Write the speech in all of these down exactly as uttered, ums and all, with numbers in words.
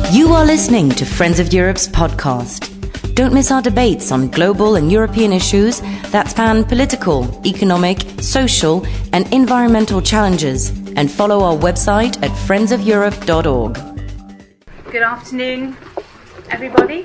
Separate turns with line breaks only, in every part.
You are listening to Friends of Europe's podcast. Don't miss our debates on global and European issues that span political, economic, social and environmental challenges, and follow our website at friends of europe dot org.
Good afternoon, everybody.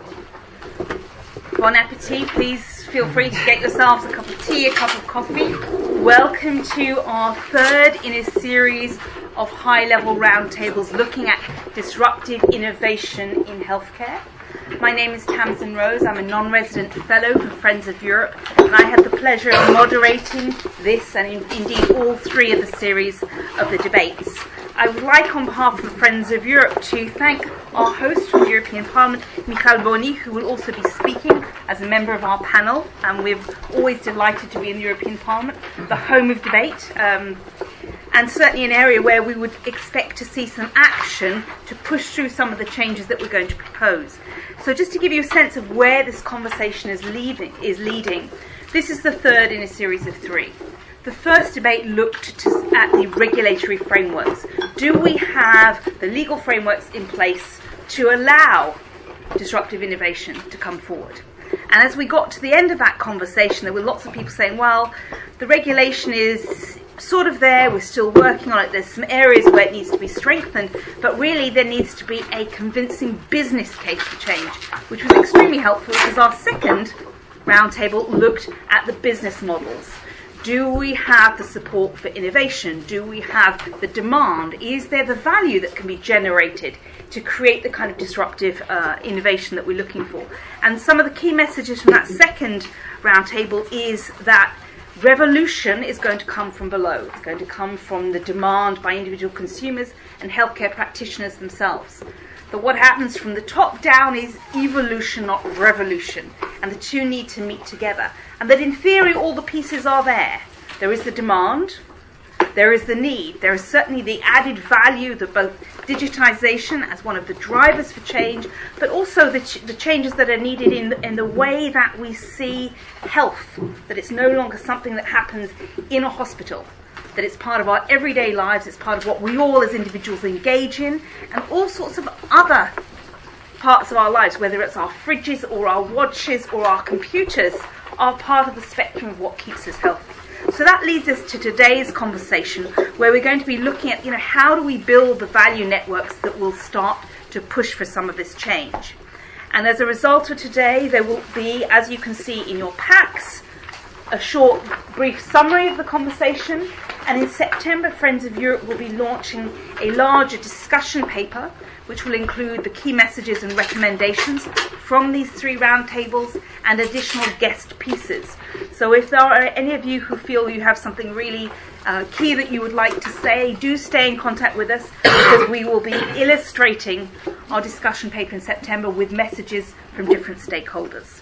Bon appetit. Please feel free to get yourselves a cup of tea, a cup of coffee. Welcome to our third in a series of high-level roundtables looking at disruptive innovation in healthcare. My name is Tamsin Rose. I'm a non-resident fellow for Friends of Europe, and I had the pleasure of moderating this and in, indeed all three of the series of the debates. I would like, on behalf of Friends of Europe, to thank our host from the European Parliament, Michal Boni, who will also be speaking as a member of our panel, and we're always delighted to be in the European Parliament, the home of debate, um, and certainly an area where we would expect to see some action to push through some of the changes that we're going to propose. So just to give you a sense of where this conversation is leading, is leading, this is the third in a series of three. The first debate looked to, at the regulatory frameworks. Do we have the legal frameworks in place to allow disruptive innovation to come forward? And as we got to the end of that conversation, there were lots of people saying, well, the regulation is sort of there, we're still working on it, there's some areas where it needs to be strengthened, but really there needs to be a convincing business case for change, which was extremely helpful because our second roundtable looked at the business models. Do we have the support for innovation? Do we have the demand? Is there the value that can be generated to create the kind of disruptive uh, innovation that we're looking for? And some of the key messages from that second roundtable is that revolution is going to come from below. It's going to come from the demand by individual consumers and healthcare practitioners themselves. But what happens from the top down is evolution, not revolution. And the two need to meet together. And that in theory all the pieces are there. There is the demand, there is the need, there is certainly the added value that both digitization as one of the drivers for change, but also the, ch- the changes that are needed in the, in the way that we see health, that it's no longer something that happens in a hospital, that it's part of our everyday lives, it's part of what we all as individuals engage in, and all sorts of other parts of our lives, whether it's our fridges or our watches or our computers, are part of the spectrum of what keeps us healthy. So that leads us to today's conversation, where we're going to be looking at, you know, how do we build the value networks that will start to push for some of this change. And as a result of today, there will be, as you can see in your packs, a short, brief summary of the conversation. And in September, Friends of Europe will be launching a larger discussion paper, which will include the key messages and recommendations from these three roundtables and additional guest pieces. So if there are any of you who feel you have something really uh, key that you would like to say, do stay in contact with us, because we will be illustrating our discussion paper in September with messages from different stakeholders.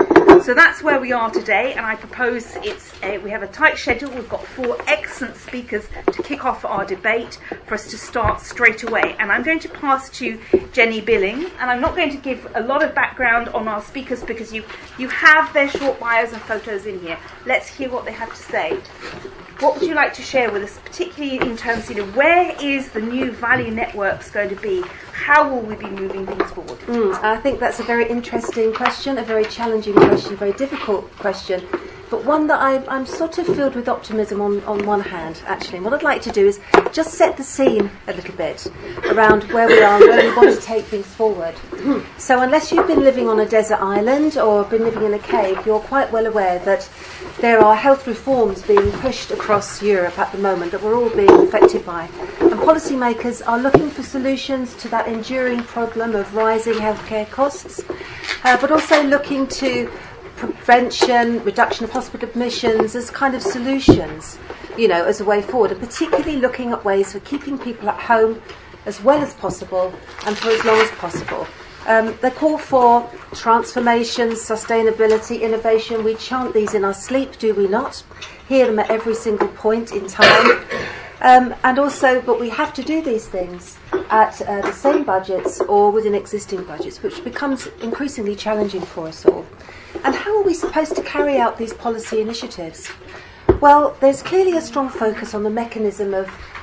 So that's where we are today, and I propose it's a, we have a tight schedule. We've got four excellent speakers to kick off our debate for us to start straight away. And I'm going to pass to Jenny Billing, and I'm not going to give a lot of background on our speakers because you, you have their short bios and photos in here. Let's hear what they have to say. What would you like to share with us, particularly in terms of, you know, where is the new value networks going to be? How will we be moving things forward?
Mm, I think that's a very interesting question, a very challenging question, a very difficult question, but one that I, I'm sort of filled with optimism on, on one hand, actually. And what I'd like to do is just set the scene a little bit around where we are and where we want to take things forward. So unless you've been living on a desert island or been living in a cave, you're quite well aware that there are health reforms being pushed across Europe at the moment that we're all being affected by. And policymakers are looking for solutions to that enduring problem of rising healthcare costs, uh, but also looking to prevention, reduction of hospital admissions as kind of solutions, you know, as a way forward, and particularly looking at ways for keeping people at home as well as possible and for as long as possible. Um, they call for transformation, sustainability, innovation. We chant these in our sleep, do we not? Hear them at every single point in time. Um, and also, but we have to do these things at uh, the same budgets or within existing budgets, which becomes increasingly challenging for us all. And how are we supposed to carry out these policy initiatives? Well, there's clearly a strong focus on the mechanism of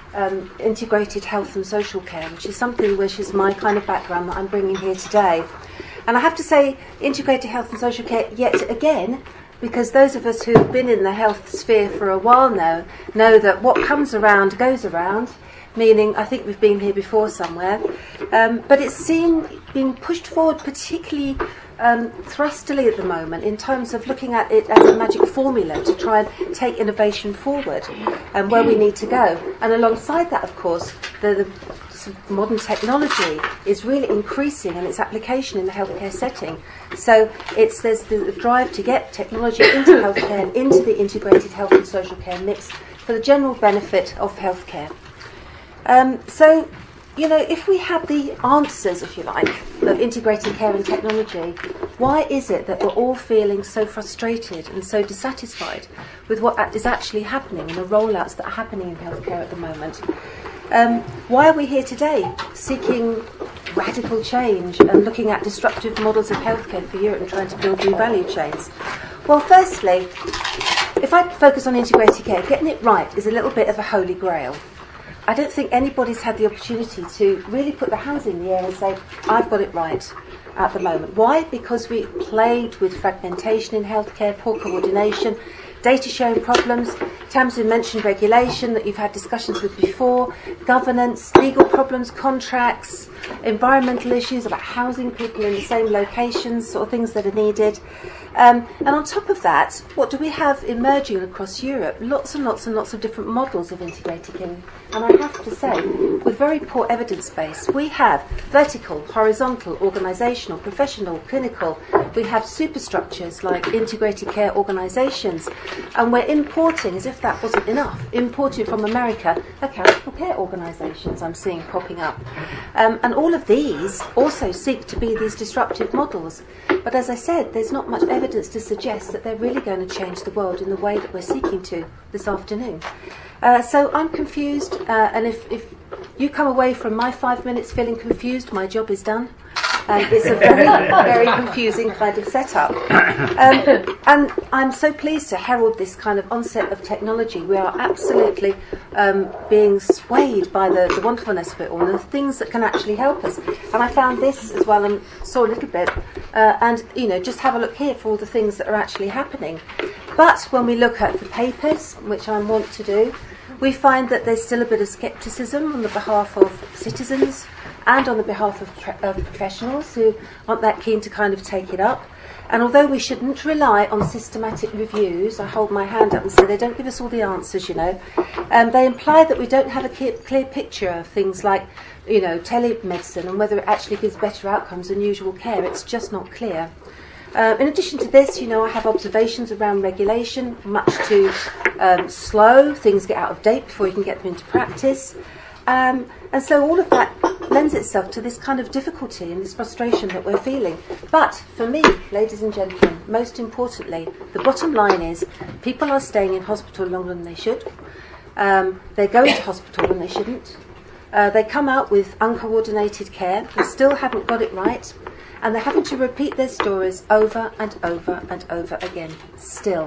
um, integrated health and social care, which is something which is my kind of background that I'm bringing here today. And I have to say, integrated health and social care, yet again, because those of us who've been in the health sphere for a while now know that what comes around goes around, meaning I think we've been here before somewhere. Um, but it's seen being pushed forward particularly um, thrustily at the moment in terms of looking at it as a magic formula to try and take innovation forward and um, where we need to go. And alongside that, of course, the, the modern technology is really increasing in its application in the healthcare setting. So it's there's the drive to get technology into healthcare and into the integrated health and social care mix for the general benefit of healthcare. Um, so, you know, if we have the answers, if you like, of integrated care and technology, why is it that we're all feeling so frustrated and so dissatisfied with what is actually happening and the rollouts that are happening in healthcare at the moment? Um, why are we here today seeking radical change and looking at disruptive models of healthcare for Europe and trying to build new value chains? Well, firstly, if I focus on integrated care, getting it right is a little bit of a holy grail. I don't think anybody's had the opportunity to really put their hands in the air and say, I've got it right at the moment. Why? Because we played with fragmentation in healthcare, poor coordination, data sharing problems. Tamsin mentioned regulation that you've had discussions with before, governance, legal problems, contracts, environmental issues about housing people in the same locations, sort of things that are needed. Um, and on top of that, what do we have emerging across Europe? Lots and lots and lots of different models of integrated care. And I have to say, with very poor evidence base, we have vertical, horizontal, organisational, professional, clinical. We have superstructures like integrated care organisations. And we're importing, as if that wasn't enough, importing from America, accountable care organisations I'm seeing popping up. Um, and all of these also seek to be these disruptive models. But as I said, there's not much evidence to suggest that they're really going to change the world in the way that we're seeking to this afternoon. Uh, so I'm confused, uh, and if, if you come away from my five minutes feeling confused, my job is done. And it's a very, very confusing kind of setup. Um, and I'm so pleased to herald this kind of onset of technology. We are absolutely um, being swayed by the, the wonderfulness of it all and the things that can actually help us. And I found this as well and saw a little bit. Uh, and, you know, just have a look here for all the things that are actually happening. But when we look at the papers, which I want to do, we find that there's still a bit of scepticism on the behalf of citizens and on the behalf of, tra- of professionals who aren't that keen to kind of take it up. And although we shouldn't rely on systematic reviews, I hold my hand up and say they don't give us all the answers, you know. Um, they imply that we don't have a clear, clear picture of things like, you know, telemedicine and whether it actually gives better outcomes than usual care. It's just not clear. Uh, in addition to this, you know, I have observations around regulation, much too um, slow. Things get out of date before you can get them into practice. Um, and so all of that lends itself to this kind of difficulty and this frustration that we're feeling. But for me, ladies and gentlemen, most importantly, the bottom line is people are staying in hospital longer than they should. Um, they're going to hospital when they shouldn't. Uh, they come out with uncoordinated care. They still haven't got it right. And they're having to repeat their stories over and over and over again, still.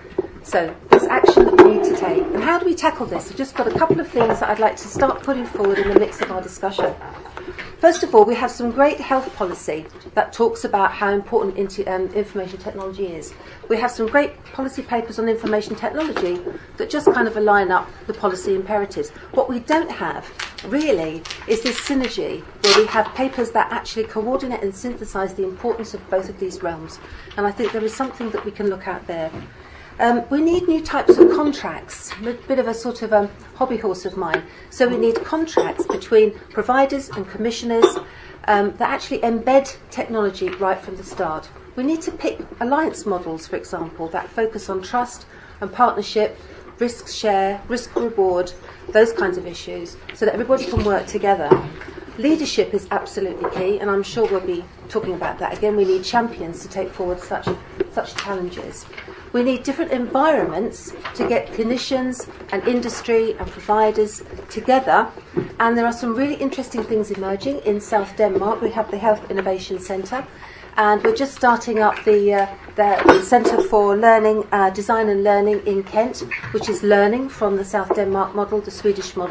So there's action that we need to take. And how do we tackle this? I've just got a couple of things that I'd like to start putting forward in the mix of our discussion. First of all, we have some great health policy that talks about how important into, um, information technology is. We have some great policy papers on information technology that just kind of align up the policy imperatives. What we don't have, really, is this synergy where we have papers that actually coordinate and synthesise the importance of both of these realms. And I think there is something that we can look at there. Um, we need new types of contracts, a bit of a sort of um, hobby horse of mine. So we need contracts between providers and commissioners um, that actually embed technology right from the start. We need to pick alliance models, for example, that focus on trust and partnership, risk share, risk reward, those kinds of issues, so that everybody can work together. Leadership is absolutely key, and I'm sure we'll be talking about that again. We need champions to take forward such such challenges. We need different environments to get clinicians and industry and providers together. And there are some really interesting things emerging in South Denmark. We have the Health Innovation Centre, and we're just starting up the, uh, the Centre for Learning, uh, Design and Learning in Kent, which is learning from the South Denmark model, the Swedish model,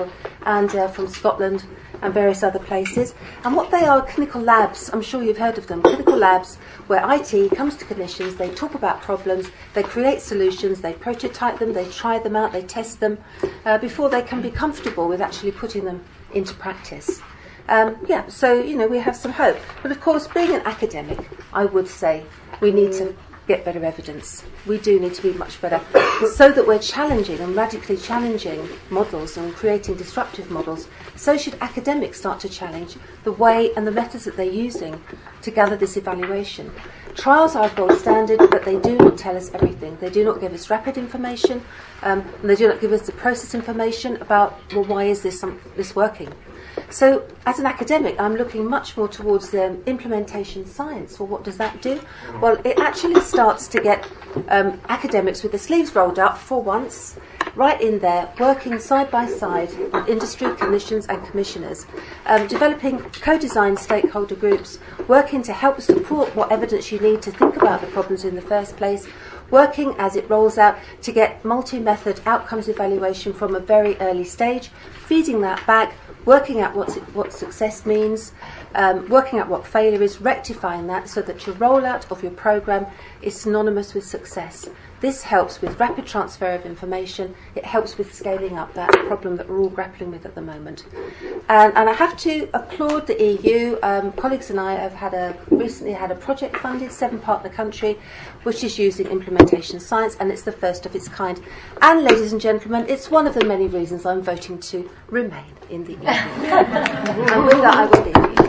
and uh, from Scotland and various other places. And what they are, clinical labs. I'm sure you've heard of them. Clinical labs where I T comes to clinicians, they talk about problems, they create solutions, they prototype them, they try them out, they test them uh, before they can be comfortable with actually putting them into practice. Um, yeah, so, you know, we have some hope. But of course, being an academic, I would say we need to get better evidence. We do need to be much better so that we're challenging and radically challenging models and creating disruptive models. So should academics start to challenge the way and the methods that they're using to gather this evaluation. Trials are gold standard, but they do not tell us everything. They do not give us rapid information, um, and they do not give us the process information about, well, why is this, um, this working? So, as an academic, I'm looking much more towards the implementation science. Well, what does that do? Well, it actually starts to get um, academics with their sleeves rolled up for once, right in there, working side by side with industry, clinicians and commissioners, um, developing co-designed stakeholder groups, working to help support what evidence you need to think about the problems in the first place, working as it rolls out to get multi-method outcomes evaluation from a very early stage, feeding that back, working out what's it, what success means, um, working out what failure is, rectifying that so that your rollout of your programme is synonymous with success. This helps with rapid transfer of information. It helps with scaling up that problem that we're all grappling with at the moment. And, and I have to applaud the E U. Um, colleagues and I have had a recently had a project funded, seven partner country, which is using implementation science, and it's the first of its kind. And ladies and gentlemen, it's one of the many reasons I'm voting to remain in the E U. And with that, I will leave you.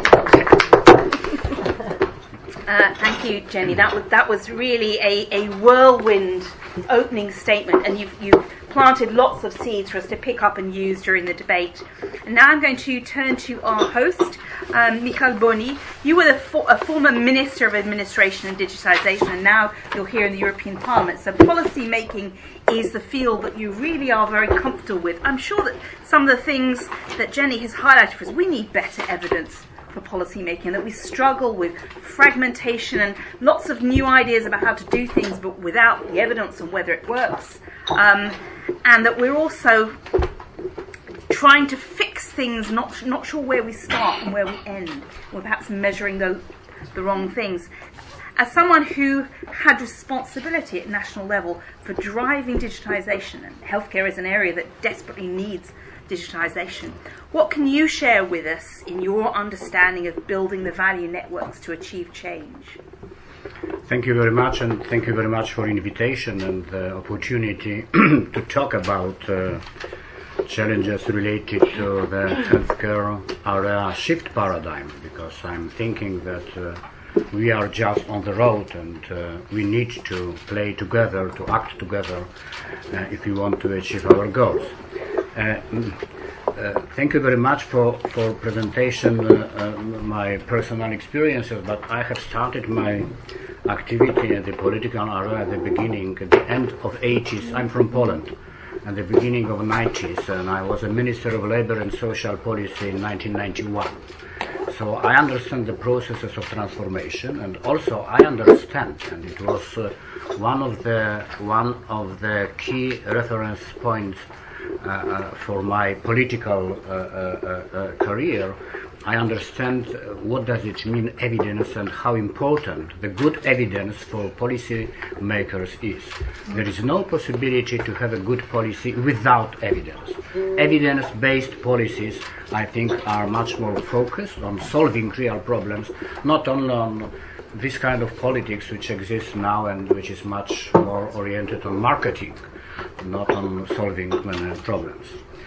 Uh, thank you, Jenny. That was that was really a, a whirlwind opening statement, and you've you've planted lots of seeds for us to pick up and use during the debate. And now I'm going to turn to our host, um, Michal Boni. You were the for, a former Minister of Administration and Digitisation, and now you're here in the European Parliament. So policy making is the field that you really are very comfortable with. I'm sure that some of the things that Jenny has highlighted for us, we need better evidence for policy making, that we struggle with fragmentation and lots of new ideas about how to do things but without the evidence on whether it works, um, and that we're also trying to fix things, not not sure where we start and where we end. We're perhaps measuring the, the wrong things. As someone who had responsibility at national level for driving digitisation, and healthcare is an area that desperately needs digitisation, what can you share with us in your understanding of building the value networks to achieve change?
Thank you very much, and thank you very much for invitation and the opportunity to talk about uh, challenges related to the healthcare area shift paradigm, because I'm thinking that uh, we are just on the road, and uh, we need to play together, to act together uh, if we want to achieve our goals. Uh, uh, thank you very much for for presentation uh, uh, my personal experiences, but I have started my activity in the political area at the beginning, at the end of eighties. I'm from Poland, at the beginning of nineties, and I was a Minister of Labour and Social Policy in nineteen ninety-one. So I understand the processes of transformation, and also I understand, and it was uh, one of the one of the key reference points uh, uh, for my political uh, uh, uh, career. I understand uh, what does it mean evidence, and how important the good evidence for policy makers is. There is no possibility to have a good policy without evidence. Evidence-based policies, I think, are much more focused on solving real problems, not only on this kind of politics which exists now and which is much more oriented on marketing, not on solving many problems.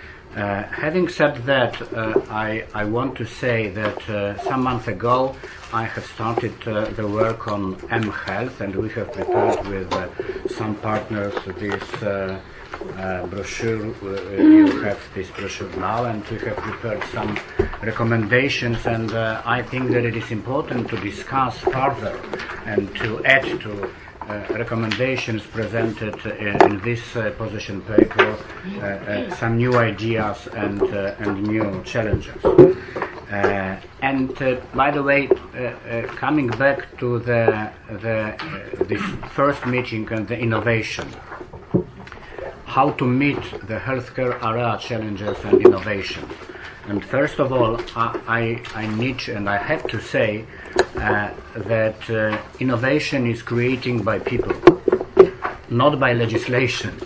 Uh, having said that, uh, I, I want to say that uh, some months ago I have started uh, the work on mHealth, and we have prepared with uh, some partners this uh, uh, brochure. Uh, you have this brochure now, and we have prepared some recommendations, and uh, I think that it is important to discuss further and to add to Uh, recommendations presented uh, in this uh, position paper, uh, uh, some new ideas and uh, and new challenges. Uh, and uh, by the way, uh, uh, coming back to the the uh, this first meeting and the innovation, how to meet the healthcare area challenges and innovation. And first of all, I, I, I need and I have to say uh, that uh, innovation is created by people, not by legislation.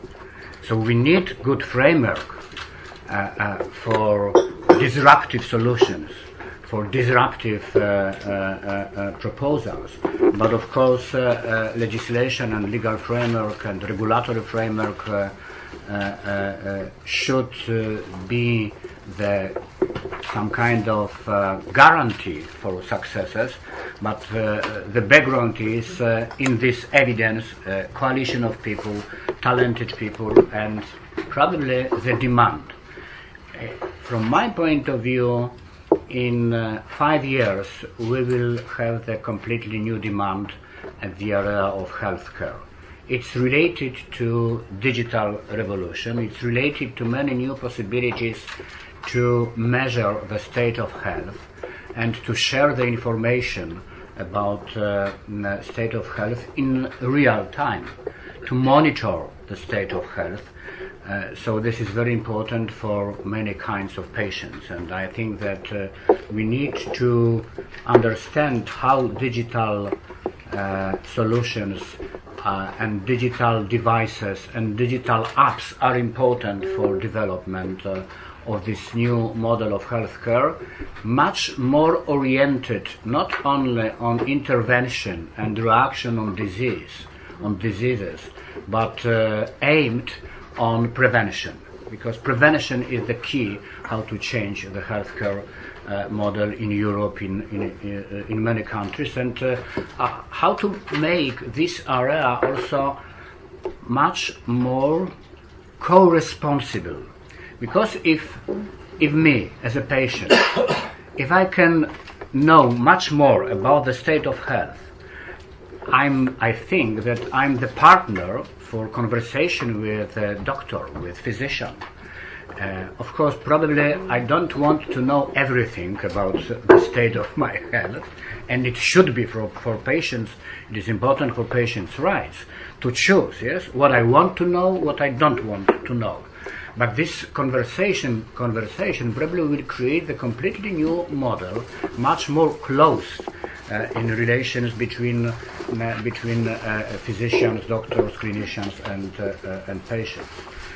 So we need good framework uh, uh, for disruptive solutions, for disruptive uh, uh, uh, uh, proposals. But of course, uh, uh, legislation and legal framework and regulatory framework uh, uh, uh, should uh, be the some kind of uh, guarantee for successes, but uh, the background is uh, in this evidence, uh, coalition of people, talented people, and probably the demand. Uh, from my point of view, in uh, five years we will have the completely new demand at the area of healthcare. It's related to digital revolution, it's related to many new possibilities to measure the state of health and to share the information about uh, the state of health in real time, to monitor the state of health. Uh, so this is very important for many kinds of patients, and I think that uh, we need to understand how digital uh, solutions uh, and digital devices and digital apps are important for development uh, of this new model of healthcare, much more oriented not only on intervention and reaction on disease, on diseases, but uh, aimed on prevention, because prevention is the key how to change the healthcare uh, model in Europe, in in, in, in many countries, and uh, uh, how to make this area also much more co-responsible. Because if, if me, as a patient, if I can know much more about the state of health, I'm, I think that I'm the partner for conversation with a doctor, with physician. Uh, of course, probably I don't want to know everything about the state of my health, and it should be for, for patients, it is important for patients' rights to choose, yes, what I want to know, what I don't want to know. But this conversation conversation probably will create a completely new model, much more close uh, in relations between uh, between uh, physicians, doctors, clinicians, and uh, uh, and patients.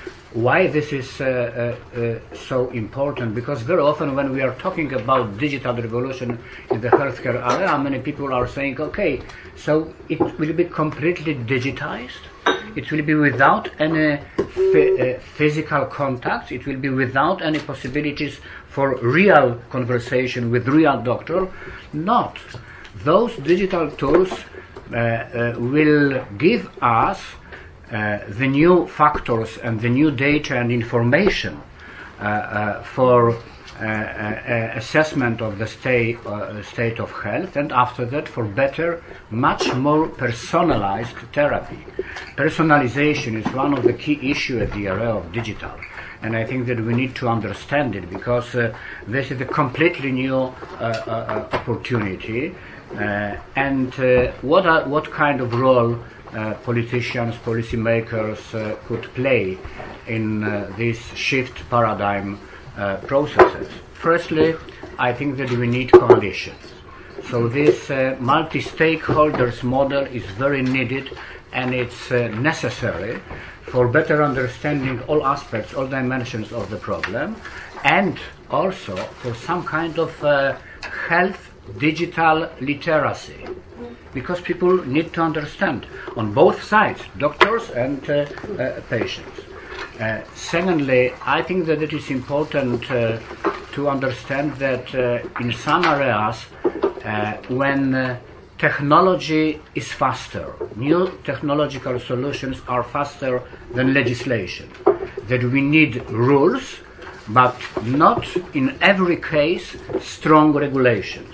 Why this is uh, uh, uh, so important? Because very often when we are talking about digital revolution in the healthcare area, many people are saying, okay, so it will be completely digitized. It will be without any f- uh, physical contact. It will be without any possibilities for real conversation with real doctor. Not. Those digital tools uh, uh, will give us uh, the new factors and the new data and information uh, uh, for Uh, uh, assessment of the state, uh, state of health, and after that for better, much more personalized therapy. Personalization is one of the key issues at the area of digital, and I think that we need to understand it, because uh, this is a completely new uh, uh, opportunity, uh, and uh, what are, what kind of role uh, politicians, policymakers uh, could play in uh, this shift paradigm Uh, processes. Firstly, I think that we need coalitions. So this uh, multi-stakeholders model is very needed, and it's uh, necessary for better understanding all aspects, all dimensions of the problem, and also for some kind of uh, health digital literacy, because people need to understand on both sides, doctors and uh, uh, patients. Uh, secondly, I think that it is important uh, to understand that uh, in some areas, uh, when uh, technology is faster, new technological solutions are faster than legislation, that we need rules, but not in every case strong regulations.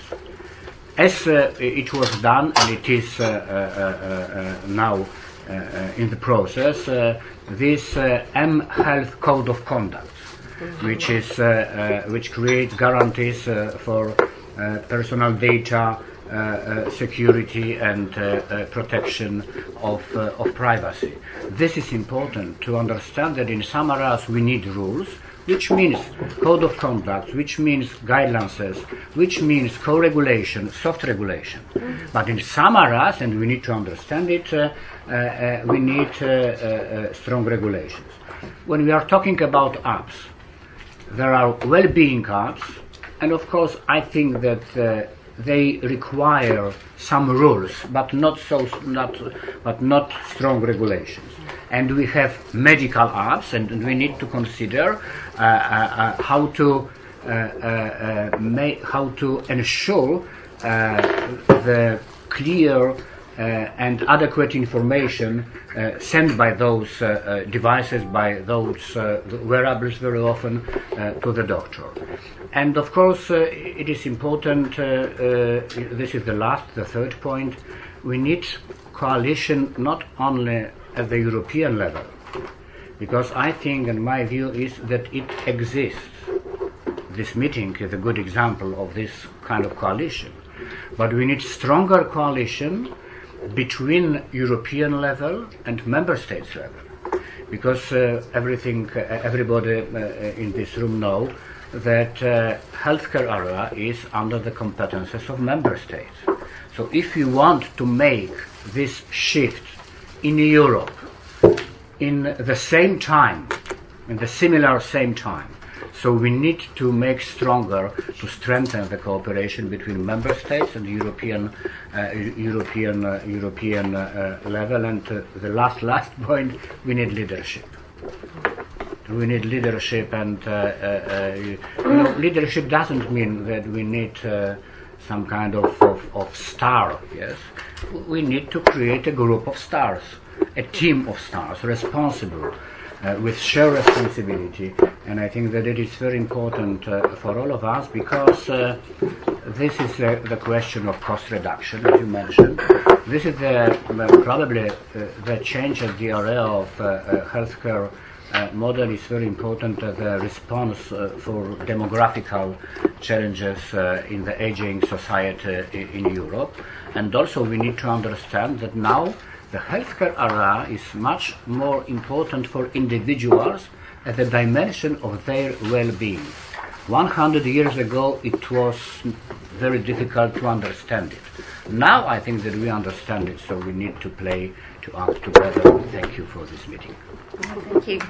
As uh, it was done, and it is uh, uh, uh, uh, now uh, uh, in the process, uh, this uh, mHealth Code of Conduct, which is uh, uh, which creates guarantees uh, for uh, personal data uh, uh, security and uh, uh, protection of, uh, of privacy. This is important to understand that in some areas we need rules, which means code of conduct, which means guidelines, which means co-regulation, soft regulation. Mm-hmm. But in some areas, and we need to understand it, uh, uh, uh, we need uh, uh, uh, strong regulations. When we are talking about apps, there are well-being apps, and of course I think that uh, they require some rules, but not so, not, but not strong regulations. And we have medical apps, and, and we need to consider uh, uh, uh, how to uh, uh, uh, ma- how to ensure uh, the clear uh, and adequate information uh, sent by those uh, uh, devices, by those uh, wearables very often uh, to the doctor. And of course uh, it is important, uh, uh, this is the last, the third point, we need coalition not only at the European level, because I think, and my view is that it exists. This meeting is a good example of this kind of coalition. But we need stronger coalition between European level and member states level, because uh, everything, uh, everybody uh, in this room know that uh, healthcare area is under the competences of member states. So if you want to make this shift in Europe in the same time, in the similar same time, so we need to make stronger, to strengthen the cooperation between member states and European, uh, European, uh, European uh, uh, level. And uh, the last last point, we need leadership. We need leadership, and uh, uh, uh, you know, leadership doesn't mean that we need uh, some kind of, of, of star. Yes, we need to create a group of stars, a team of stars, responsible, uh, with shared responsibility. And I think that it is very important uh, for all of us, because uh, this is uh, the question of cost reduction, as you mentioned. This is the, uh, probably uh, the change at the area of uh, uh, healthcare uh, model is very important as a response uh, for demographical challenges uh, in the aging society in, in Europe. And also we need to understand that now the healthcare area is much more important for individuals as a dimension of their well-being. one hundred years ago it was very difficult to understand it. Now I think that we understand it, so we need to play, to act together. Thank you for this meeting.
Thank you.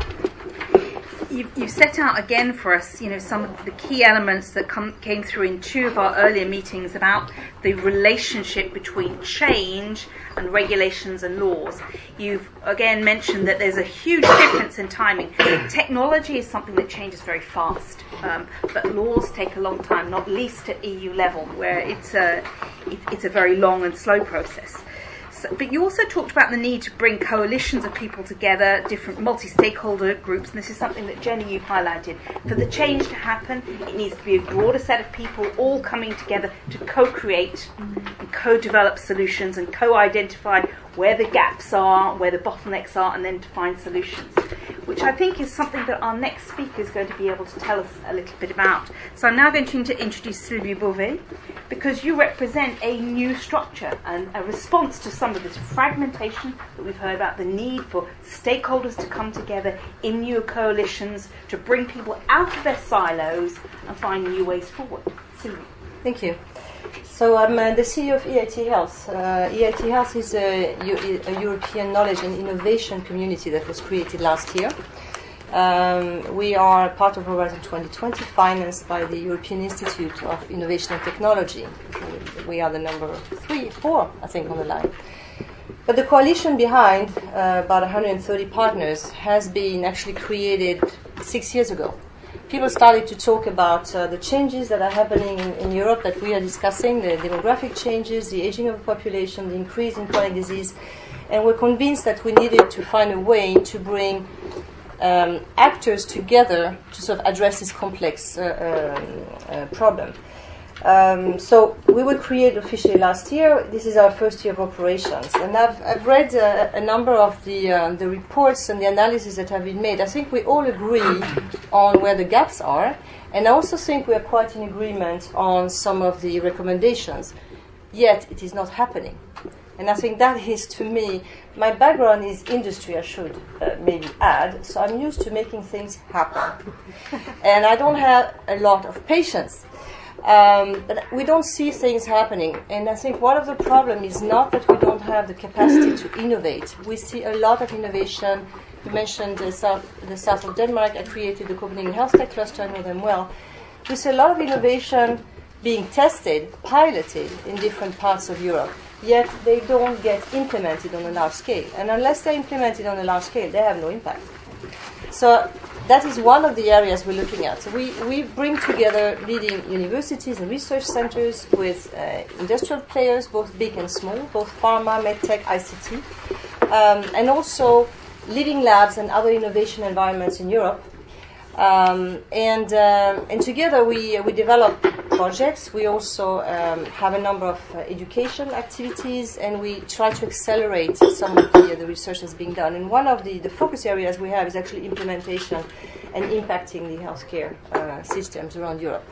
You've, you've set out again for us, you know, some of the key elements that come, came through in two of our earlier meetings about the relationship between change and regulations and laws. You've again mentioned that there's a huge difference in timing. Technology is something that changes very fast, um, but laws take a long time, not least at E U level, where it's a it, it's a very long and slow process. But you also talked about the need to bring coalitions of people together, different multi-stakeholder groups, and this is something that Jenny, you've highlighted. For the change to happen, it needs to be a broader set of people all coming together to co-create and co-develop solutions and co-identify where the gaps are, where the bottlenecks are, and then to find solutions, which I think is something that our next speaker is going to be able to tell us a little bit about. So I'm now going to introduce Sylvie Beauvais, because you represent a new structure and a response to some of this fragmentation that we've heard about, the need for stakeholders to come together in new coalitions to bring people out of their silos and find new ways forward. Sylvie.
Thank you. So I'm uh, the C E O of E I T Health. Uh, E I T Health is a, a European knowledge and innovation community that was created last year. Um, we are part of Horizon twenty twenty, financed by the European Institute of Innovation and Technology. We are the number three, four, I think, on the line. But the coalition behind, uh, about one hundred thirty partners, has been actually created six years ago. People started to talk about uh, the changes that are happening in, in Europe that we are discussing, the demographic changes, the aging of the population, the increase in chronic disease, and we're convinced that we needed to find a way to bring um, actors together to sort of address this complex uh, um, uh, problem. Um, so we were created officially last year. This is our first year of operations, and I've, I've read uh, a number of the uh, the reports and the analysis that have been made. I think we all agree on where the gaps are, and I also think we are quite in agreement on some of the recommendations. yet it is not happening. And I think that is, to me, my background is industry, I should uh, maybe add, so I'm used to making things happen. And I don't have a lot of patience. Um, but we don't see things happening. And I think one of the problems is not that we don't have the capacity to innovate. We see a lot of innovation. You mentioned the south, the south of Denmark. I created the Copenhagen Health Tech Cluster. I know them well. We see a lot of innovation being tested, piloted in different parts of Europe, yet they don't get implemented on a large scale. And unless they're implemented on a large scale, they have no impact. So that is one of the areas we're looking at. So we, we bring together leading universities and research centers with uh, industrial players, both big and small, both pharma, medtech, I C T, um, and also leading labs and other innovation environments in Europe. Um, and uh, and together we uh, we develop projects. We also um, have a number of uh, education activities, and we try to accelerate some of the, uh, the research that's being done. And one of the, the focus areas we have is actually implementation and impacting the healthcare uh, systems around Europe.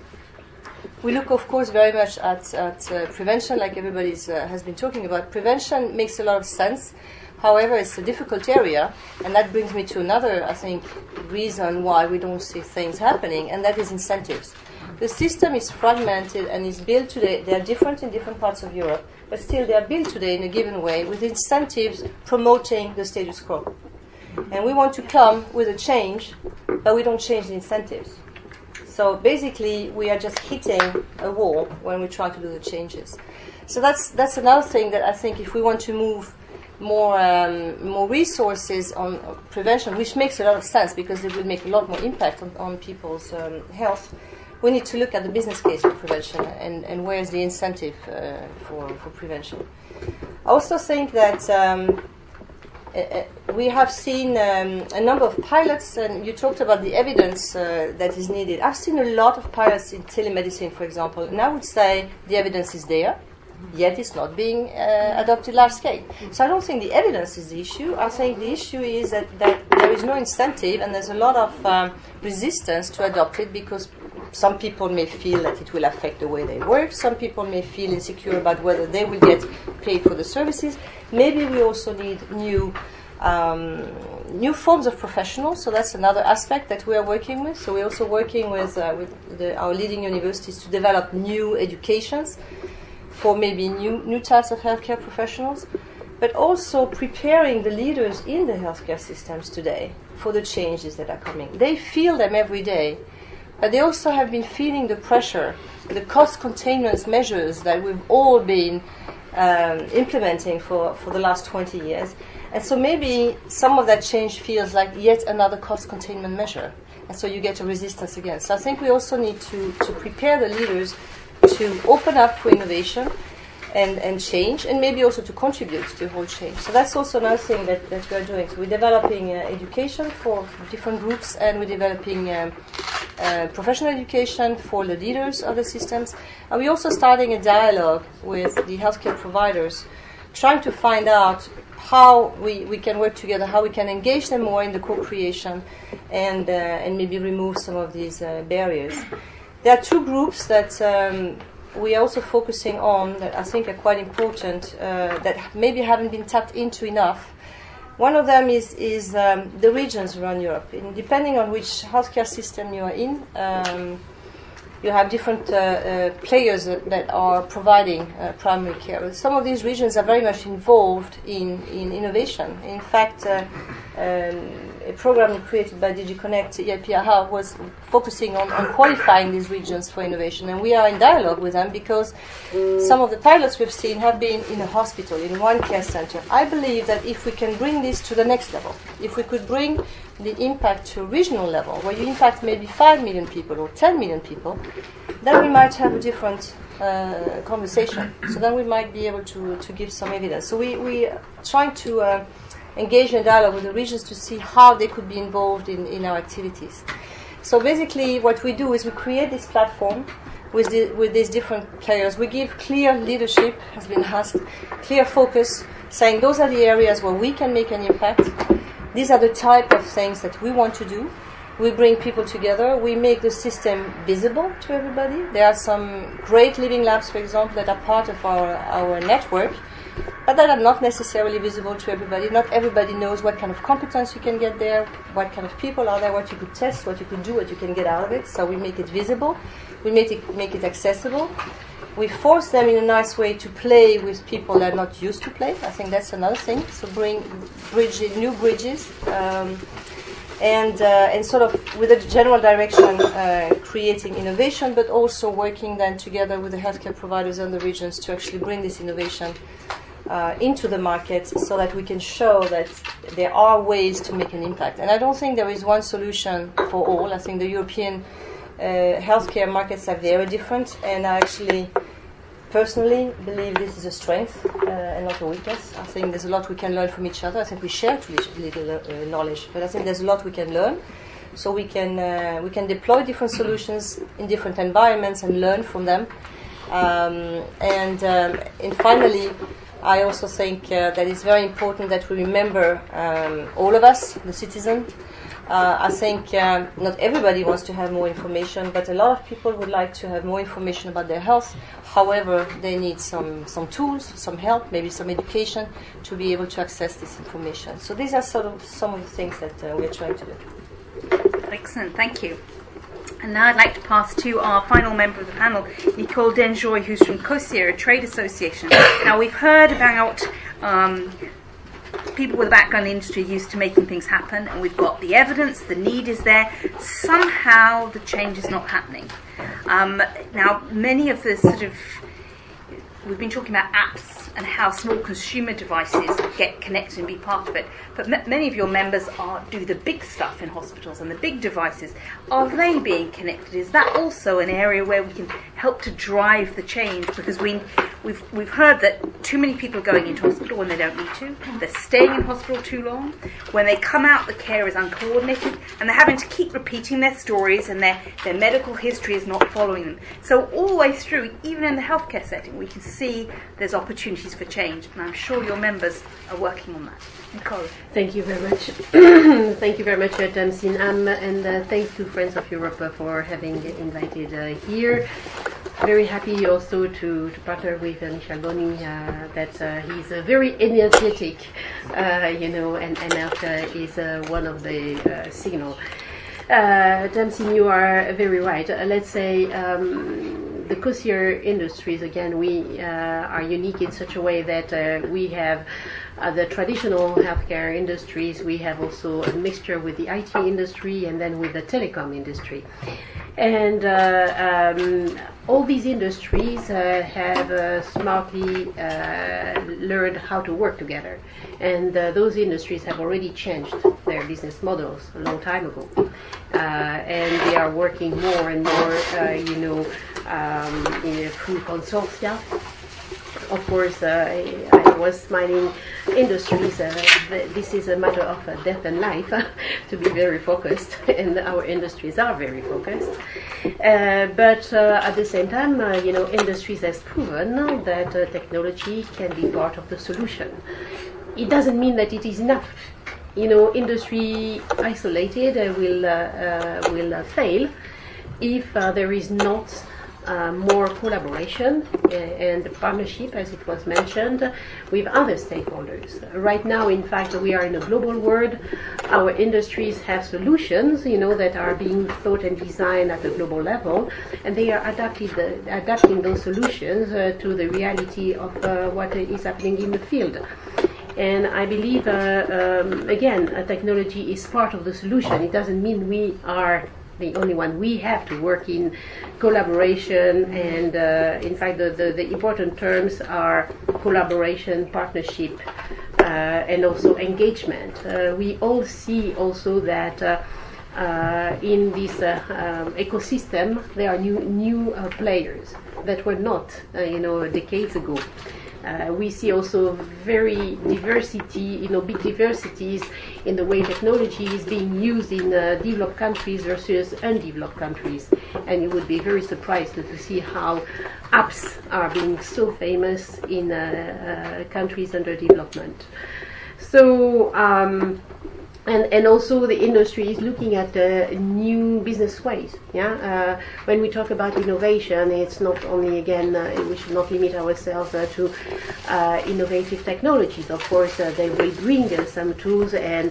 We look, of course, very much at, at uh, prevention, like everybody uh, has been talking about. Prevention makes a lot of sense. However, it's a difficult area, and that brings me to another, I think, reason why we don't see things happening, and that is incentives. The system is fragmented and is built today. They are different in different parts of Europe, but still they are built today in a given way with incentives promoting the status quo. And we want to come with a change, but we don't change the incentives. So basically, we are just hitting a wall when we try to do the changes. So that's that's another thing that I think if we want to move more um, more resources on prevention, which makes a lot of sense because it will make a lot more impact on, on people's um, health, we need to look at the business case for prevention and, and where is the incentive uh, for, for prevention. I also think that um, uh, we have seen um, a number of pilots, and you talked about the evidence uh, that is needed. I've seen a lot of pilots in telemedicine, for example, and I would say the evidence is there, yet it's not being uh, adopted large scale. So I don't think the evidence is the issue. I think the issue is that, that there is no incentive and there's a lot of um, resistance to adopt it because some people may feel that it will affect the way they work. Some people may feel insecure about whether they will get paid for the services. Maybe we also need new um, new forms of professionals. So that's another aspect that we are working with. So we're also working with, uh, with the, our leading universities to develop new educations for maybe new new types of healthcare professionals, but also preparing the leaders in the healthcare systems today for the changes that are coming. They feel them every day, but they also have been feeling the pressure, the cost containment measures that we've all been um, implementing for, for the last twenty years. And so maybe some of that change feels like yet another cost containment measure. And so you get a resistance again. So I think we also need to, to prepare the leaders to open up for innovation and, and change, and maybe also to contribute to the whole change. So that's also another thing that, that we're doing. So we're developing uh, education for different groups, and we're developing um, uh, professional education for the leaders of the systems. And we're also starting a dialogue with the healthcare providers, trying to find out how we, we can work together, how we can engage them more in the co-creation, and, uh, and maybe remove some of these uh, barriers. There are two groups that um, we are also focusing on that I think are quite important, uh, that maybe haven't been tapped into enough. One of them is, is um, the regions around Europe. And depending on which healthcare system you are in, um, you have different uh, uh, players that, that are providing uh, primary care. Some of these regions are very much involved in, in innovation. In fact, uh, um, a program created by D G Connect, E I P A H A, was focusing on, on qualifying these regions for innovation. And we are in dialogue with them because some of the pilots we've seen have been in a hospital, in one care center. I believe that if we can bring this to the next level, if we could bring the impact to a regional level, where you impact maybe five million people or ten million people, then we might have a different uh, conversation. So then we might be able to, to give some evidence. So we, we are trying to uh, engage in dialogue with the regions to see how they could be involved in, in our activities. So basically what we do is we create this platform with, the, with these different players. We give clear leadership, has been asked, clear focus, saying those are the areas where we can make an impact. These are the type of things that we want to do. We bring people together. We make the system visible to everybody. There are some great living labs, for example, that are part of our, our network, but that are not necessarily visible to everybody. Not everybody knows what kind of competence you can get there, what kind of people are there, what you could test, what you could do, what you can get out of it. So we make it visible. We make it, make it accessible. We force them in a nice way to play with people that are not used to play. I think that's another thing. So bring bridges, new bridges, um, and uh, and sort of with a general direction, uh, creating innovation, but also working then together with the healthcare providers and the regions to actually bring this innovation uh, into the market, so that we can show that there are ways to make an impact. And I don't think there is one solution for all. I think the European uh, healthcare markets are very different, and I actually personally believe this is a strength uh, and not a weakness. I think there's a lot we can learn from each other. I think we share too little uh, knowledge, but I think there's a lot we can learn. So we can uh, we can deploy different solutions in different environments and learn from them. Um, and um, and finally, I also think uh, that it's very important that we remember um, all of us, the citizen. Uh, I think um, not everybody wants to have more information, but a lot of people would like to have more information about their health. However, they need some, some tools, some help, maybe some education to be able to access this information. So these are sort of some of the things that uh, we're trying to do.
Excellent, thank you. And now I'd like to pass to our final member of the panel, Nicole Denjoy, who's from COSIR, a trade association. Now, we've heard about um, people with a background in the industry used to making things happen, and we've got the evidence, the need is there. Somehow the change is not happening. Um, now, many of the sort of, we've been talking about apps and how small consumer devices get connected and be part of it, but m- many of your members are do the big stuff in hospitals and the big devices. Are they being connected? Is that also an area where we can help to drive the change? Because we, we've we've heard that too many people are going into hospital when they don't need to. They're staying in hospital too long. When they come out, the care is uncoordinated, and they're having to keep repeating their stories, and their, their medical history is not following them. So all the way through, even in the healthcare setting, we can see there's opportunities for change, and I'm sure your members are working on that. Nicole.
Thank you very much. Thank you very much, uh, Tamsin, um, and uh, thanks to Friends of Europe uh, for having invited uh, here. Very happy also to, to partner with uh, Michel Boni, uh, that uh, he's uh, very energetic, uh, you know, and, and health uh, is uh, one of the uh, signal. Uh, Tamsin, you are very right. Uh, let's say um, the COSIR industries, again, we uh, are unique in such a way that uh, we have uh, the traditional healthcare industries, we have also a mixture with the I T industry and then with the telecom industry. And uh, um, all these industries uh, have uh, smartly uh, learned how to work together. And uh, those industries have already changed their business models a long time ago. Uh, and they are working more and more, uh, you know, um, in, through consortia. Of course, uh, I, I was smiling industries. Uh, th- this is a matter of uh, death and life uh, to be very focused, and our industries are very focused. Uh, but uh, at the same time, uh, you know, industries has proven that uh, technology can be part of the solution. It doesn't mean that it is enough. You know, industry isolated uh, will uh, uh, will uh, fail if uh, there is not Uh, more collaboration uh, and partnership, as it was mentioned, with other stakeholders. Right now, in fact, we are in a global world. Our industries have solutions, you know, that are being thought and designed at a global level, and they are adapted, uh, adapting those solutions uh, to the reality of uh, what is happening in the field. And I believe, uh, um, again, uh, technology is part of the solution. It doesn't mean we are the only one. We have to work in collaboration, and uh, in fact the, the, the important terms are collaboration, partnership, uh, and also engagement. Uh, we all see also that uh, uh, in this uh, um, ecosystem there are new new uh, players that were not uh, you know decades ago. Uh, we see also very diversity, you know, big diversities in the way technology is being used in uh, developed countries versus undeveloped countries. And you would be very surprised to, to see how apps are being so famous in uh, uh, countries under development. So, um, And, and also the industry is looking at uh, new business ways. Yeah, uh, when we talk about innovation, it's not only again uh, we should not limit ourselves uh, to uh, innovative technologies. Of course, uh, they will bring uh, some tools, and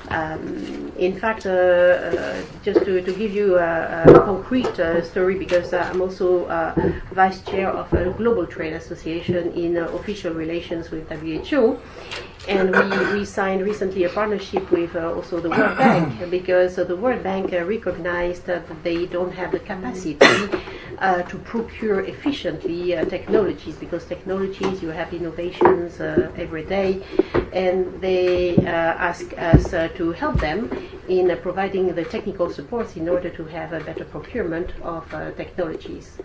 um, in fact, uh, uh, just to, to give you a, a concrete uh, story, because uh, I'm also uh, vice chair of a global trade association in uh, official relations with W H O. And we, we signed recently a partnership with uh, also the World Bank, because uh, the World Bank uh, recognized that they don't have the capacity uh, to procure efficiently uh, technologies, because technologies, you have innovations uh, every day, and they uh, ask us uh, to help them in uh, providing the technical support in order to have a better procurement of uh, technologies.